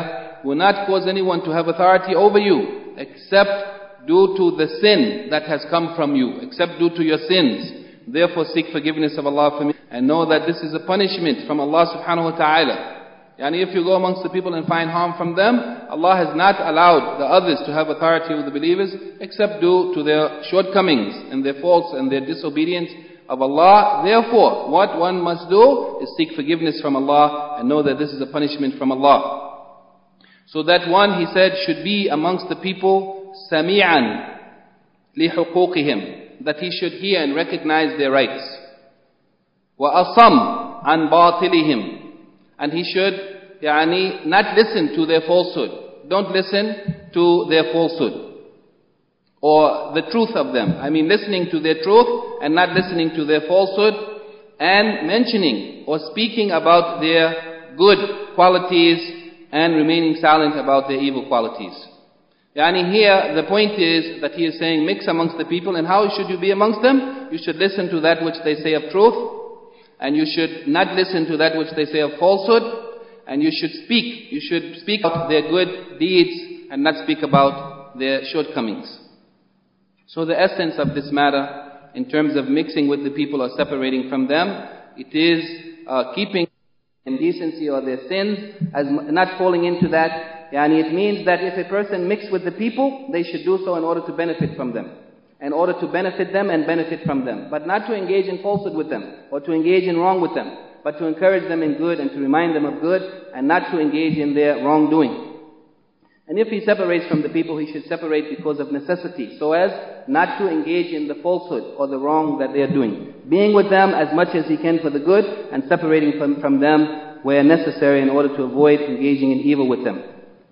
will not cause anyone to have authority over you, except due to the sin that has come from you, except due to your sins. Therefore seek forgiveness of Allah for me, and know that this is a punishment from Allah subhanahu wa ta'ala. Yani if you go amongst the people and find harm from them, Allah has not allowed the others to have authority over the believers, except due to their shortcomings and their faults and their disobedience of Allah. Therefore, what one must do is seek forgiveness from Allah and know that this is a punishment from Allah. So that one, he said, should be amongst the people sami'an lihuquqihim, that he should hear and recognize their rights. وَأَصَمْ عَنْ بَاطِلِهِمْ, and he should yani, not listen to their falsehood. Don't listen to their falsehood or the truth of them. I mean listening to their truth and not listening to their falsehood, and mentioning or speaking about their good qualities and remaining silent about their evil qualities. Yani here, the point is that he is saying mix amongst the people. And how should you be amongst them? You should listen to that which they say of truth, and you should not listen to that which they say of falsehood, and you should speak. You should speak about their good deeds and not speak about their shortcomings. So the essence of this matter, in terms of mixing with the people or separating from them, it is uh, keeping indecency or their sins, as not falling into that. Yani it means that if a person mixes with the people, they should do so in order to benefit from them, in order to benefit them and benefit from them, but not to engage in falsehood with them or to engage in wrong with them, but to encourage them in good and to remind them of good, and not to engage in their wrongdoing. And if he separates from the people, he should separate because of necessity, so as not to engage in the falsehood or the wrong that they are doing. Being with them as much as he can for the good, and separating from, from them where necessary in order to avoid engaging in evil with them.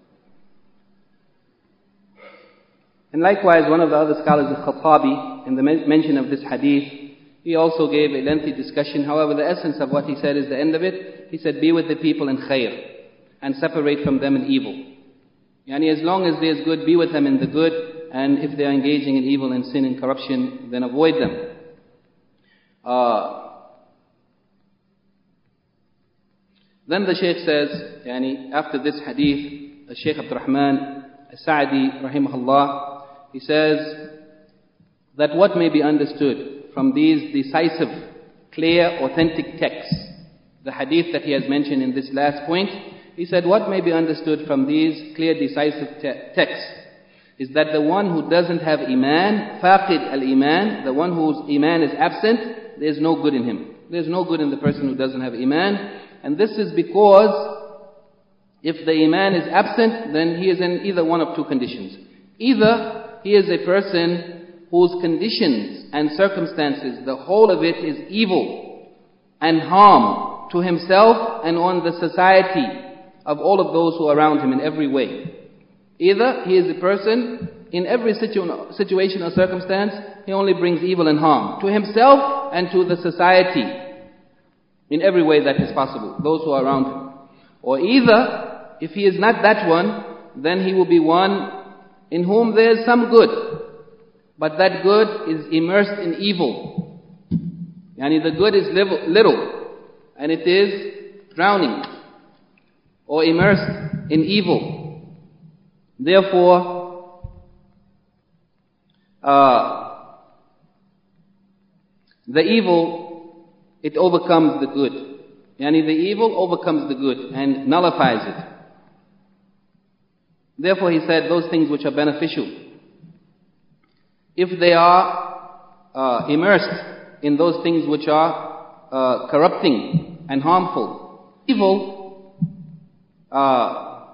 And likewise, one of the other scholars, Al-Khattabi, in the mention of this hadith, he also gave a lengthy discussion. However, the essence of what he said is the end of it. He said, be with the people in khair, and separate from them in evil. Yani as long as there's good, be with them in the good, and if they are engaging in evil and sin and corruption, then avoid them. Uh, then the Shaykh says, yani after this hadith, the Shaykh Abdul Rahman As-Sa'di, rahimahullah, he says that what may be understood from these decisive, clear, authentic texts, the hadith that he has mentioned in this last point, he said what may be understood from these clear, decisive te texts is that the one who doesn't have iman, faqid al-iman, the one whose iman is absent, there's no good in him. There's no good in the person who doesn't have iman. And this is because if the iman is absent, then he is in either one of two conditions. Either he is a person whose conditions and circumstances, the whole of it is evil and harm to himself and on the society of all of those who are around him in every way. Either he is a person, in every situ situation or circumstance, he only brings evil and harm to himself and to the society in every way that is possible, those who are around him. Or either, if he is not that one, then he will be one in whom there is some good, but that good is immersed in evil. Yani the good is little, and it is drowning or immersed in evil. Therefore, uh, the evil, it overcomes the good. Yani the evil overcomes the good and nullifies it. Therefore he said those things which are beneficial, if they are uh, immersed in those things which are uh, corrupting and harmful, evil, uh,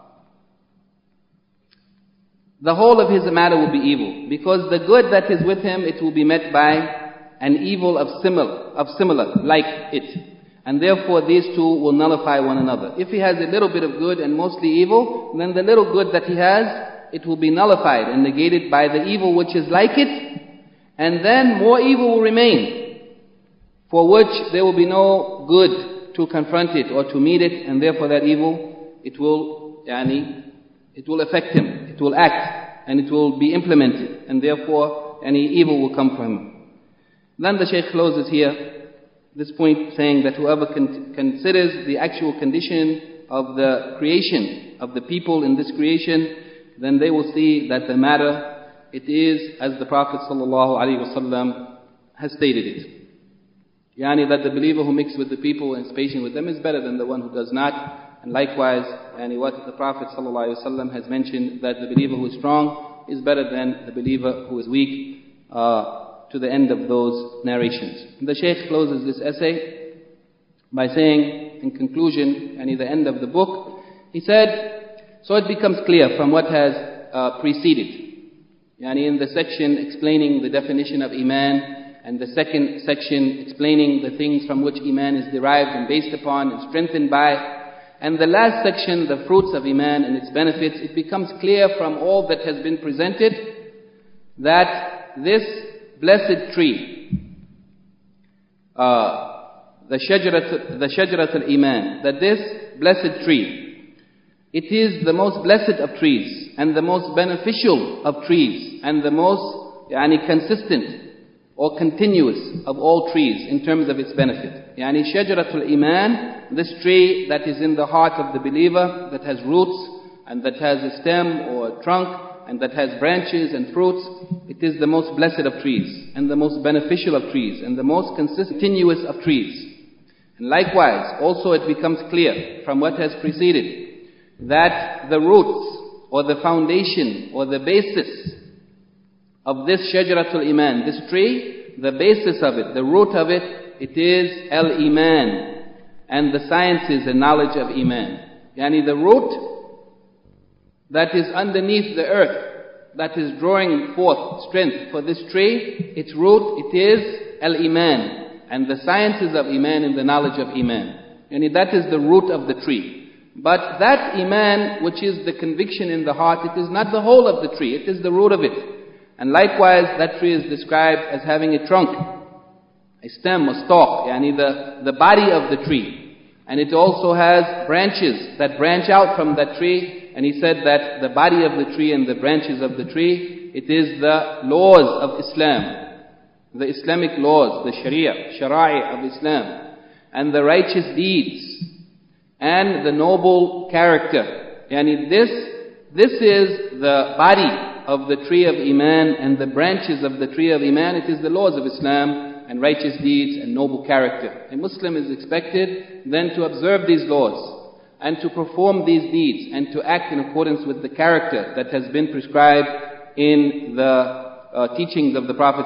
the whole of his matter will be evil, because the good that is with him, it will be met by an evil of similar, of similar, like it. And therefore these two will nullify one another. If he has a little bit of good and mostly evil, then the little good that he has, it will be nullified and negated by the evil which is like it. And then more evil will remain, for which there will be no good to confront it or to meet it. And therefore that evil, it will, yani, it will affect him, it will act, and it will be implemented. And therefore any evil will come from him. Then the Shaykh closes here this point saying that whoever con considers the actual condition of the creation, of the people in this creation, then they will see that the matter, it is as the Prophet ﷺ has stated it. Yani that the believer who mixes with the people and is patient with them is better than the one who does not. And likewise, yani what the Prophet ﷺ has mentioned, that the believer who is strong is better than the believer who is weak, uh, to the end of those narrations. And the Shaykh closes this essay by saying, in conclusion, yani the end of the book, he said, so it becomes clear from what has uh, preceded, yani in the section explaining the definition of Iman, and the second section explaining the things from which Iman is derived and based upon and strengthened by, and the last section, the fruits of Iman and its benefits, it becomes clear from all that has been presented that this blessed tree, uh, the Shajarat, the Shajarat al-Iman, that this blessed tree, it is the most blessed of trees and the most beneficial of trees and the most yani, consistent or continuous of all trees in terms of its benefit. Yani Shajaratul Iman, this tree that is in the heart of the believer, that has roots and that has a stem or a trunk and that has branches and fruits, it is the most blessed of trees and the most beneficial of trees and the most continuous of trees. And likewise, also it becomes clear from what has preceded that the roots or the foundation or the basis of this Shajaratul Iman, this tree, the basis of it, the root of it, it is Al-Iman and the sciences and knowledge of Iman. Yani the root that is underneath the earth, that is drawing forth strength for this tree, its root, it is Al-Iman and the sciences of Iman and the knowledge of Iman. Yani that is the root of the tree. But that Iman, which is the conviction in the heart, it is not the whole of the tree, it is the root of it. And likewise, that tree is described as having a trunk, a stem, a stalk, yani the, the body of the tree. And it also has branches that branch out from that tree. And he said that the body of the tree and the branches of the tree, it is the laws of Islam, the Islamic laws, the Sharia, Shara'i of Islam, and the righteous deeds, and the noble character. Yani this, this is the body of the tree of Iman and the branches of the tree of Iman. It is the laws of Islam and righteous deeds and noble character. A Muslim is expected then to observe these laws and to perform these deeds and to act in accordance with the character that has been prescribed in the uh, teachings of the Prophet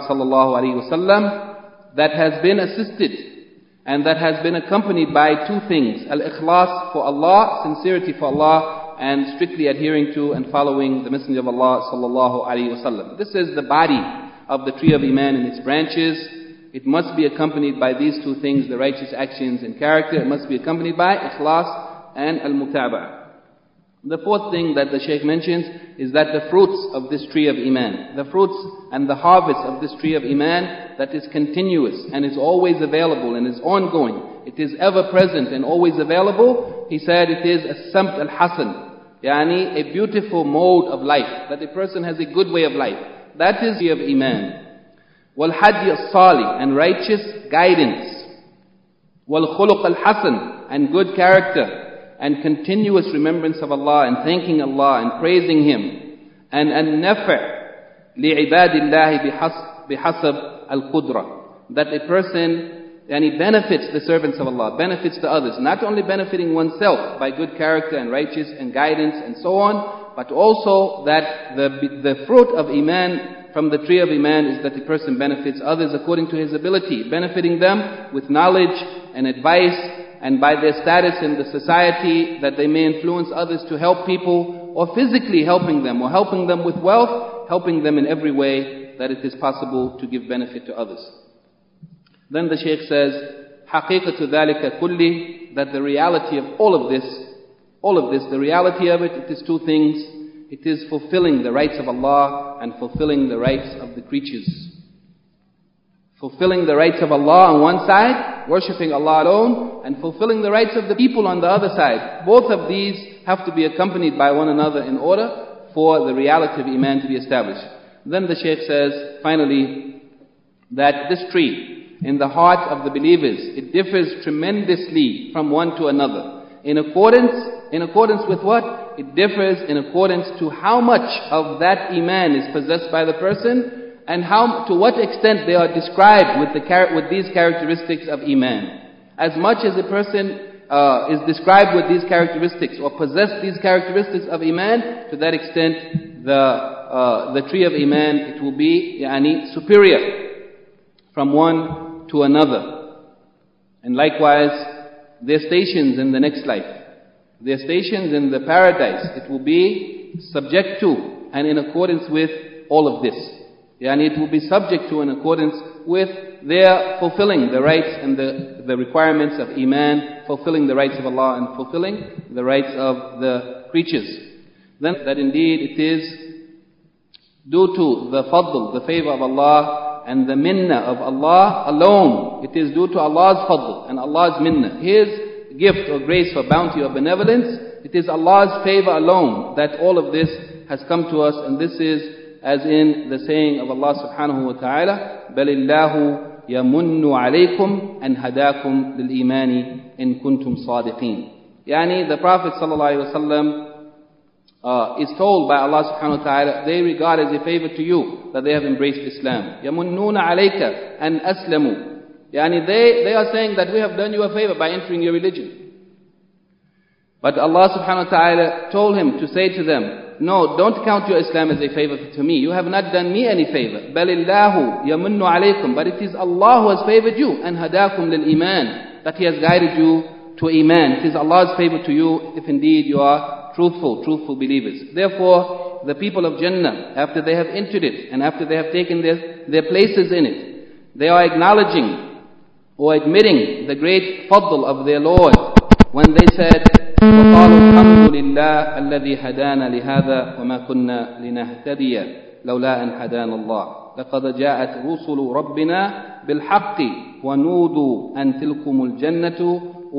ﷺ, that has been assisted and that has been accompanied by two things: al-ikhlas for Allah, sincerity for Allah, and strictly adhering to and following the Messenger of Allah sallallahu alaihi wasallam. This is the body of the tree of Iman and its branches. It must be accompanied by these two things, the righteous actions and character. It must be accompanied by ikhlas and al-mutaba'ah. The fourth thing that the Shaykh mentions is that the fruits of this tree of Iman, the fruits and the harvest of this tree of Iman that is continuous and is always available and is ongoing, it is ever present and always available. He said it is a samt al-hasan, yani a beautiful mode of life, that a person has a good way of life. That is the tree of Iman. Wal-hadi al-salih, and righteous guidance. Wal-khuluq al-hasan, and good character, and continuous remembrance of Allah and thanking Allah and praising Him. And an-naf' li'ibadillahi bihasab al-qudra, that a person and he benefits the servants of Allah, benefits the others, not only benefiting oneself by good character and righteous and guidance and so on, but also that the, the fruit of Iman from the tree of Iman is that the person benefits others according to his ability, benefiting them with knowledge and advice, and by their status in the society, that they may influence others to help people, or physically helping them, or helping them with wealth, helping them in every way that it is possible to give benefit to others. Then the Shaykh says, حَقِيقَةُ ذَلِكَ كُلِّ, that the reality of all of this, all of this, the reality of it, it is two things. It is fulfilling the rights of Allah and fulfilling the rights of the creatures. Fulfilling the rights of Allah on one side, worshipping Allah alone, and fulfilling the rights of the people on the other side. Both of these have to be accompanied by one another in order for the reality of Iman to be established. Then the Shaykh says, finally, that this tree, in the heart of the believers, it differs tremendously from one to another. In accordance, in accordance with what? It differs in accordance to how much of that iman is possessed by the person, and how, to what extent they are described with, the, with these characteristics of iman. As much as a person uh, is described with these characteristics or possess these characteristics of iman, to that extent the uh, the tree of iman, it will be yani, superior from one to another. And likewise, their stations in the next life, their stations in the paradise, it will be subject to and in accordance with all of this. Yani it will be subject to in accordance with their fulfilling the rights and the, the requirements of iman, fulfilling the rights of Allah and fulfilling the rights of the creatures. Then that indeed it is due to the fadl, the favor of Allah and the minna of Allah alone. It is due to Allah's fadl and Allah's minna, His gift or grace or bounty or benevolence. It is Allah's favor alone that all of this has come to us, and this is as in the saying of Allah subhanahu wa ta'ala, بَلِ اللَّهُ يَمُنُّ عَلَيْكُمْ أَنْ هَدَاكُمْ لِلْإِيمَانِ إِن كُنْتُمْ صَادِقِينَ. Yani the Prophet sallallahu alayhi wa sallam uh, is told by Allah subhanahu wa ta'ala, they regard as a favor to you that they have embraced Islam. يَمُنُّونَ عَلَيْكَ أَنْ أَسْلَمُوا. Yani they, they are saying that we have done you a favor by entering your religion. But Allah subhanahu wa ta'ala told him to say to them, no, don't count your Islam as a favor to me. You have not done me any favor. بَلِ اللَّهُ يَمُنُّ عَلَيْكُمْ. But it is Allah who has favored you. أَنْ هَدَاكُمْ لِلْإِيمَانِ. That He has guided you to Iman. It is Allah's favor to you if indeed you are truthful, truthful believers. Therefore, the people of Jannah, after they have entered it and after they have taken their, their places in it, they are acknowledging or admitting the great fadl of their Lord when they said, وقالوا الحمد لله الذي هدانا لهذا وما كنا لنهتدي لولا أن هدانا الله لقد جاءت رسل ربنا بالحق ونودوا أن تلكم الجنة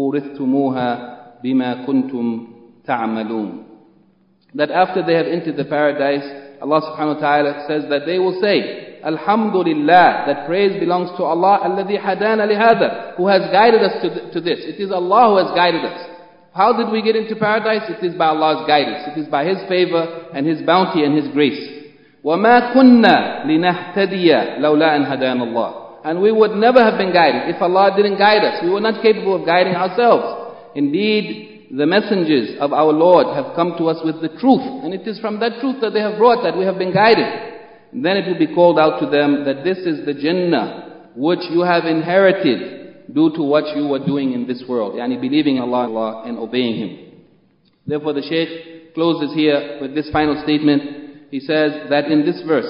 أورثتموها بما كنتم تعملون. That after they have entered the paradise, Allah subhanahu wa ta'ala says that they will say, Alhamdulillah, that praise belongs to Allah, الذي هدانا لهذا, who has guided us to, to this. It is Allah who has guided us. How did we get into paradise? It is by Allah's guidance. It is by His favor and His bounty and His grace. وَمَا كُنَّا لِنَهْتَدِيَ لَوْلَا أَنْ هَدَانَ اللَّهِ. And we would never have been guided if Allah didn't guide us. We were not capable of guiding ourselves. Indeed, the messengers of our Lord have come to us with the truth. And it is from that truth that they have brought that we have been guided. And then it will be called out to them that this is the Jannah which you have inherited due to what you were doing in this world, yani believing Allah, Allah and obeying Him. Therefore the Shaykh closes here with this final statement. He says that in this verse,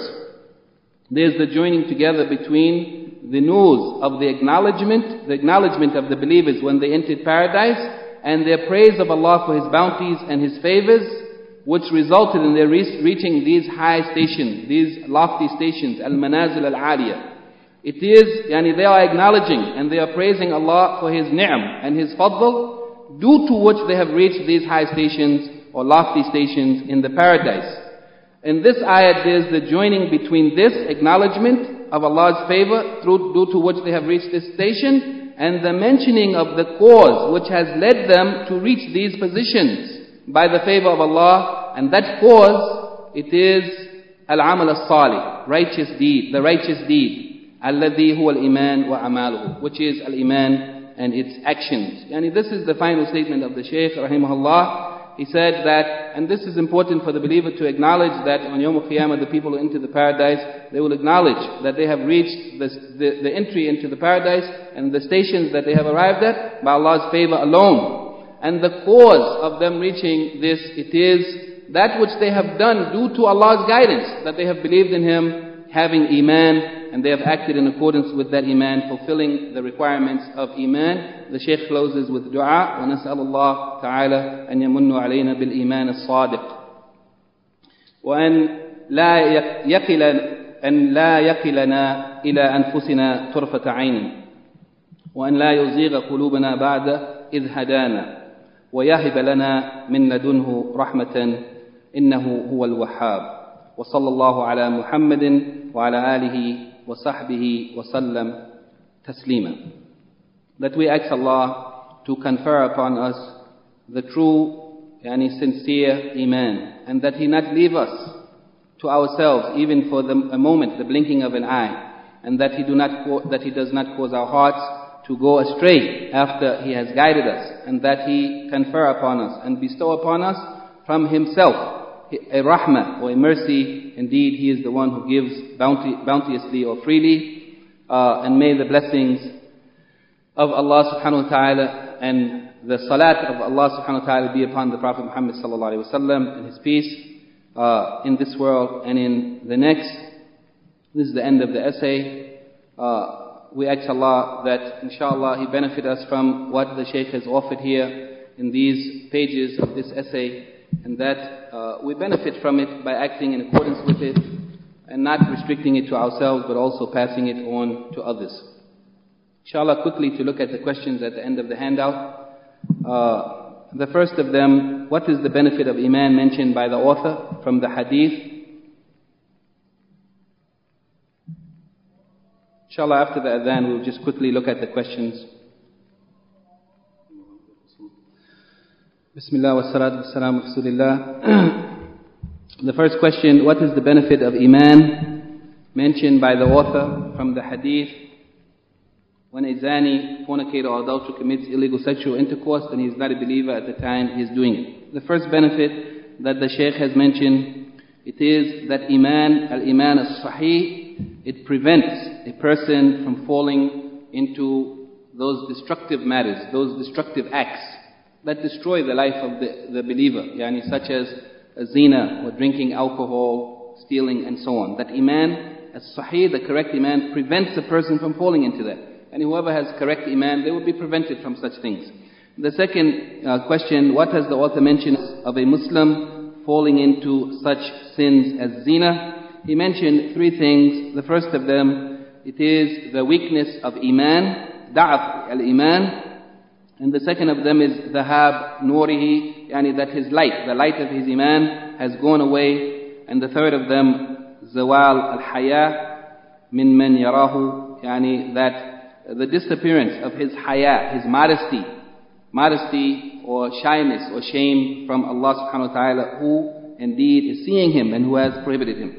there is the joining together between the news of the acknowledgement, the acknowledgement of the believers when they entered paradise, and their praise of Allah for His bounties and His favors, which resulted in their reaching these high stations, these lofty stations, al-manazil al-aliyah. It is, yani they are acknowledging and they are praising Allah for His ni'am and His fadl, due to which they have reached these high stations or lofty stations in the paradise. In this ayat there is the joining between this acknowledgement of Allah's favor through, due to which they have reached this station, and the mentioning of the cause which has led them to reach these positions by the favor of Allah. And that cause, it is al-amal as-salih, righteous deed, the righteous deed. الذي هو الإيمان وأعماله, which is al-iman and its actions. Yani this is the final statement of the Shaykh rahimahullah. He said that, and this is important for the believer to acknowledge that on Yawm al-Qiyamah the people who enter the paradise, they will acknowledge that they have reached the, the, the entry into the paradise and the stations that they have arrived at by Allah's favor alone. And the cause of them reaching this, it is that which they have done due to Allah's guidance, that they have believed in Him, having iman, and they have acted in accordance with that iman, fulfilling the requirements of iman. The Shaykh closes with dua, وَنَسْأَلُ اللَّهَ تَعَالَى أَنْ يَمُنُّ عَلَيْنَا بِالْإِيمَانِ الصَّادِقِ وأن لا يقل أن لا يقلنا إلى أنفسنا طرفة عين وأن لا يزيغ قلوبنا بعد إذ هدانا ويهب لنا من لدنه رحمة إنه هو الوهاب وصلى الله على محمد وعلى آله وصحبه وسلم تسليما. That we ask Allah to confer upon us the true, yani sincere Iman, and that He not leave us to ourselves even for the, a moment, the blinking of an eye, and that He do not that He does not cause our hearts to go astray after He has guided us, and that He confer upon us and bestow upon us from Himself a rahmah or a mercy. Indeed, He is the one who gives bounty, bounteously or freely, uh, and may the blessings of Allah subhanahu wa ta'ala and the salat of Allah subhanahu wa ta'ala be upon the Prophet Muhammad sallallahu alayhi wa sallam and his peace uh, in this world and in the next. This is the end of the essay. Uh, we ask Allah that inshallah He benefit us from what the Shaykh has offered here in these pages of this essay, and that uh, we benefit from it by acting in accordance with it and not restricting it to ourselves but also passing it on to others. Inshallah, quickly to look at the questions at the end of the handout. Uh, the first of them, what is the benefit of Iman mentioned by the author from the hadith? Inshallah, after the adhan, we'll just quickly look at the questions. Bismillah wa salatu wa salam wa rasulillah. The first question, what is the benefit of Iman mentioned by the author from the hadith? When a zani, fornicator or adulterer commits illegal sexual intercourse, then he is not a believer at the time he is doing it. The first benefit that the Shaykh has mentioned, it is that Iman, al-Iman as-Sahih, it prevents a person from falling into those destructive matters, those destructive acts that destroy the life of the, the believer, yani such as zina or drinking alcohol, stealing and so on. That Iman as-Sahih, the correct Iman, prevents a person from falling into that. And whoever has correct Iman, they will be prevented from such things. The second uh, question, what has the author mentioned of a Muslim falling into such sins as zina? He mentioned three things. The first of them, it is the weakness of Iman, da'af al-Iman. And the second of them is dhahab nurihi, yani that his light, the light of his Iman has gone away. And the third of them, zawal al-haya min man yarahu, yani that the disappearance of his haya, his modesty, modesty or shyness or shame from Allah subhanahu wa ta'ala, who indeed is seeing him and who has prohibited him.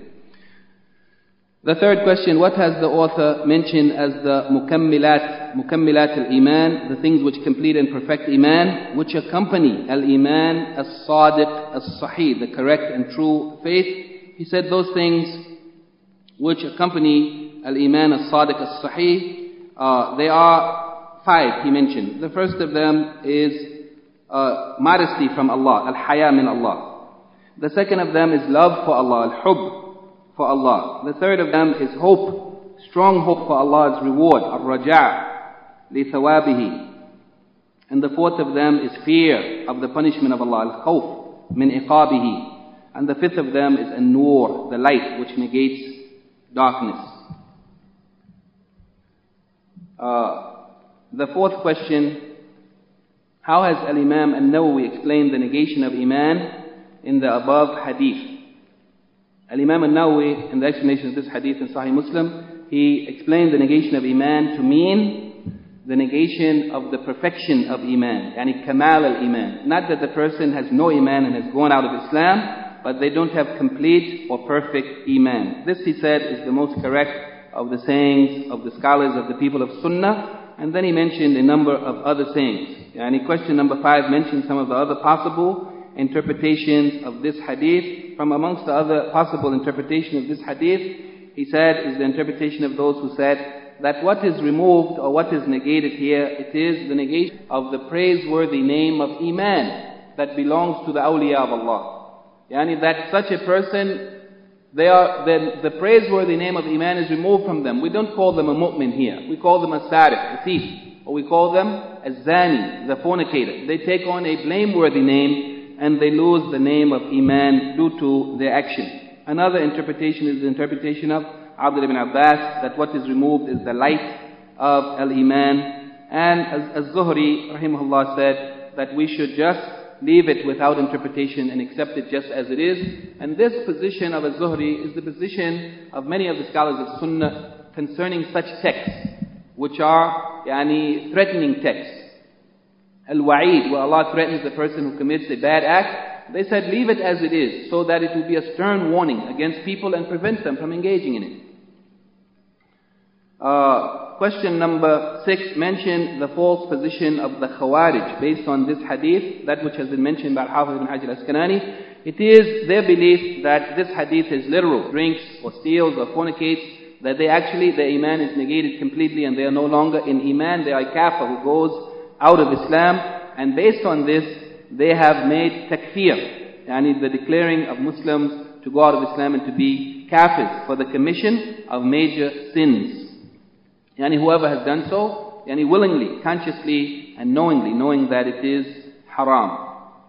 The third question, what has the author mentioned as the mukammilat, mukammilat al-iman, the things which complete and perfect iman, which accompany al-iman as-sadiq as-sahih, the correct and true faith? He said those things which accompany al-iman as-sadiq as-sahih, Uh, they are five, he mentioned. The first of them is uh, modesty from Allah, al-haya min Allah. The second of them is love for Allah, al-hub for Allah. The third of them is hope, strong hope for Allah's reward, al-raja' li thawabihi. And the fourth of them is fear of the punishment of Allah, al-khawf min iqabihi. And the fifth of them is an-nur, the light which negates darkness. Uh, the fourth question, how has Al-Imam An-Nawawi explained the negation of Iman in the above hadith? Al-Imam An-Nawawi, in the explanation of this hadith in Sahih Muslim, he explained the negation of Iman to mean the negation of the perfection of Iman, yani Kamal al-Iman. Not that the person has no Iman and has gone out of Islam, but they don't have complete or perfect Iman. This, he said, is the most correct of the sayings of the scholars of the people of Sunnah. And then he mentioned a number of other sayings. Yani question number five mentioned some of the other possible interpretations of this hadith. From amongst the other possible interpretation of this hadith, he said, is the interpretation of those who said that what is removed or what is negated here, it is the negation of the praiseworthy name of Iman that belongs to the awliya of Allah. Yani that such a person, They are, the, the praiseworthy name of Iman is removed from them. We don't call them a mu'min here. We call them a sarif, a thief. Or we call them a zani, the fornicator. They take on a blameworthy name and they lose the name of Iman due to their action. Another interpretation is the interpretation of Abdullah ibn Abbas, that what is removed is the light of al-Iman. And Az-Zuhri, rahimahullah, said that we should just leave it without interpretation and accept it just as it is. And this position of Az-Zuhri is the position of many of the scholars of Sunnah concerning such texts, which are yani, threatening texts. al-wa'id, where Allah threatens the person who commits a bad act, they said leave it as it is, so that it will be a stern warning against people and prevent them from engaging in it. Uh, question number six mentioned the false position of the Khawarij based on this hadith, that which has been mentioned by Hafiz ibn Hajar al-Asqalani. It is their belief that this hadith is literal, drinks or steals or fornicates, that they actually, their iman is negated completely and they are no longer in iman, they are a kafir who goes out of Islam, and based on this, they have made takfir, yani the declaring of Muslims to go out of Islam and to be kafirs for the commission of major sins. Yani whoever has done so, yani willingly, consciously and knowingly, knowing that it is haram.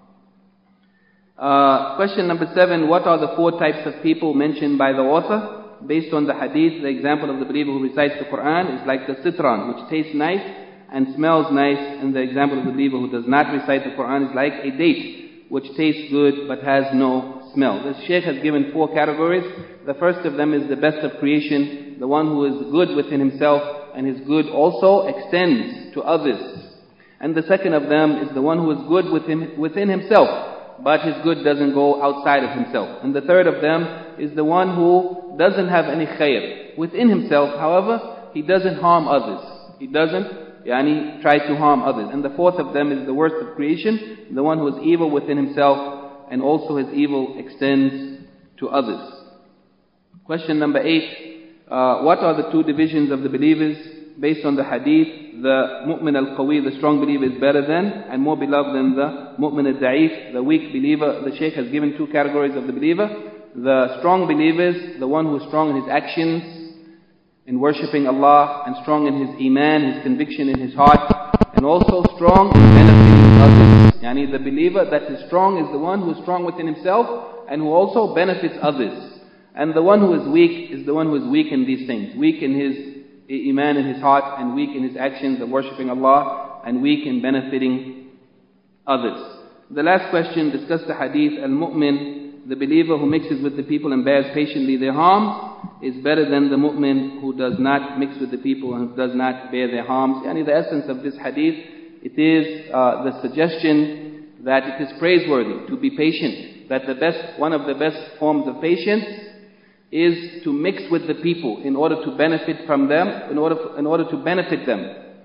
Uh, question number seven, what are the four types of people mentioned by the author? Based on the hadith, the example of the believer who recites the Quran is like the citron, which tastes nice and smells nice, and the example of the believer who does not recite the Quran is like a date, which tastes good but has no smell. The Shaykh has given four categories. The first of them is the best of creation, the one who is good within himself, and his good also extends to others. And the second of them is the one who is good within, within himself, but his good doesn't go outside of himself. And the third of them is the one who doesn't have any khair within himself, however, he doesn't harm others. He doesn't Yani, try to harm others. And the fourth of them is the worst of creation, the one who is evil within himself, and also his evil extends to others. Question number eight, uh, what are the two divisions of the believers? Based on the hadith, the mu'min al-qawi, the strong believer, is better than and more beloved than the mu'min al-da'if, the weak believer. The Shaykh has given two categories of the believer. The strong believers, the one who is strong in his actions, in worshipping Allah, and strong in his iman, his conviction in his heart, and also strong in benefiting others. Yani the believer that is strong is the one who is strong within himself and who also benefits others. And the one who is weak is the one who is weak in these things. Weak in his iman in his heart, and weak in his actions of worshipping Allah, and weak in benefiting others. The last question discussed the hadith, al-mu'min, the believer who mixes with the people and bears patiently their harms, is better than the mu'min who does not mix with the people and who does not bear their harms. Yani the essence of this hadith, it is uh, the suggestion that it is praiseworthy to be patient, that the best, one of the best forms of patience is to mix with the people in order to benefit from them, in order, in order to benefit them,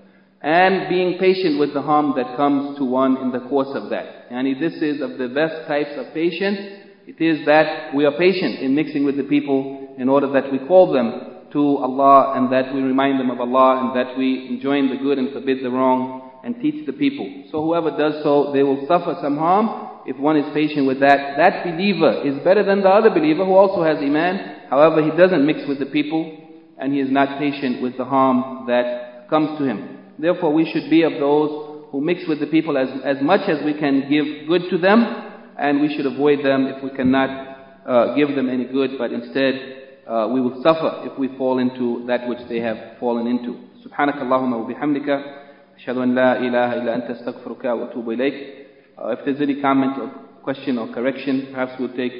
and being patient with the harm that comes to one in the course of that. Yani this is of the best types of patience. It is that we are patient in mixing with the people in order that we call them to Allah, and that we remind them of Allah, and that we enjoin the good and forbid the wrong and teach the people. So whoever does so, they will suffer some harm if one is patient with that. That believer is better than the other believer who also has iman. However, he doesn't mix with the people and he is not patient with the harm that comes to him. Therefore, we should be of those who mix with the people as, as much as we can give good to them, and we should avoid them if we cannot uh, give them any good, but instead uh, we will suffer if we fall into that which they have fallen into. Subhanak Allahumma wa bihamdika, ashhadu an la ilaha illa anta astaghfiruka wa atubu ilayk. Uh, if there's any comment or question or correction, perhaps we'll take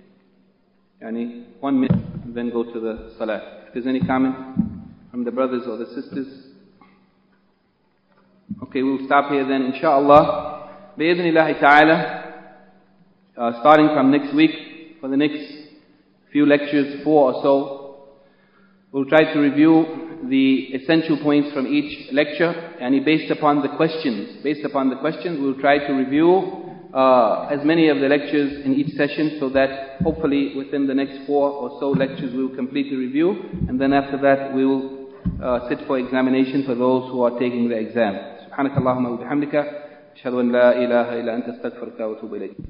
yani, one minute and then go to the salah. If there's any comment from the brothers or the sisters. Okay, we'll stop here then, inshallah. Bi-idhnillahi ta'ala. Uh, starting from next week, for the next few lectures, four or so, we'll try to review the essential points from each lecture, and based upon the questions. Based upon the questions, we'll try to review uh, as many of the lectures in each session, so that hopefully within the next four or so lectures we will complete the review, and then after that we will uh, sit for examination for those who are taking the exam. Subhanakallahumma wa bihamdika, ashhadu an la ilaha illa anta astaghfiruka wa atubu ilayk.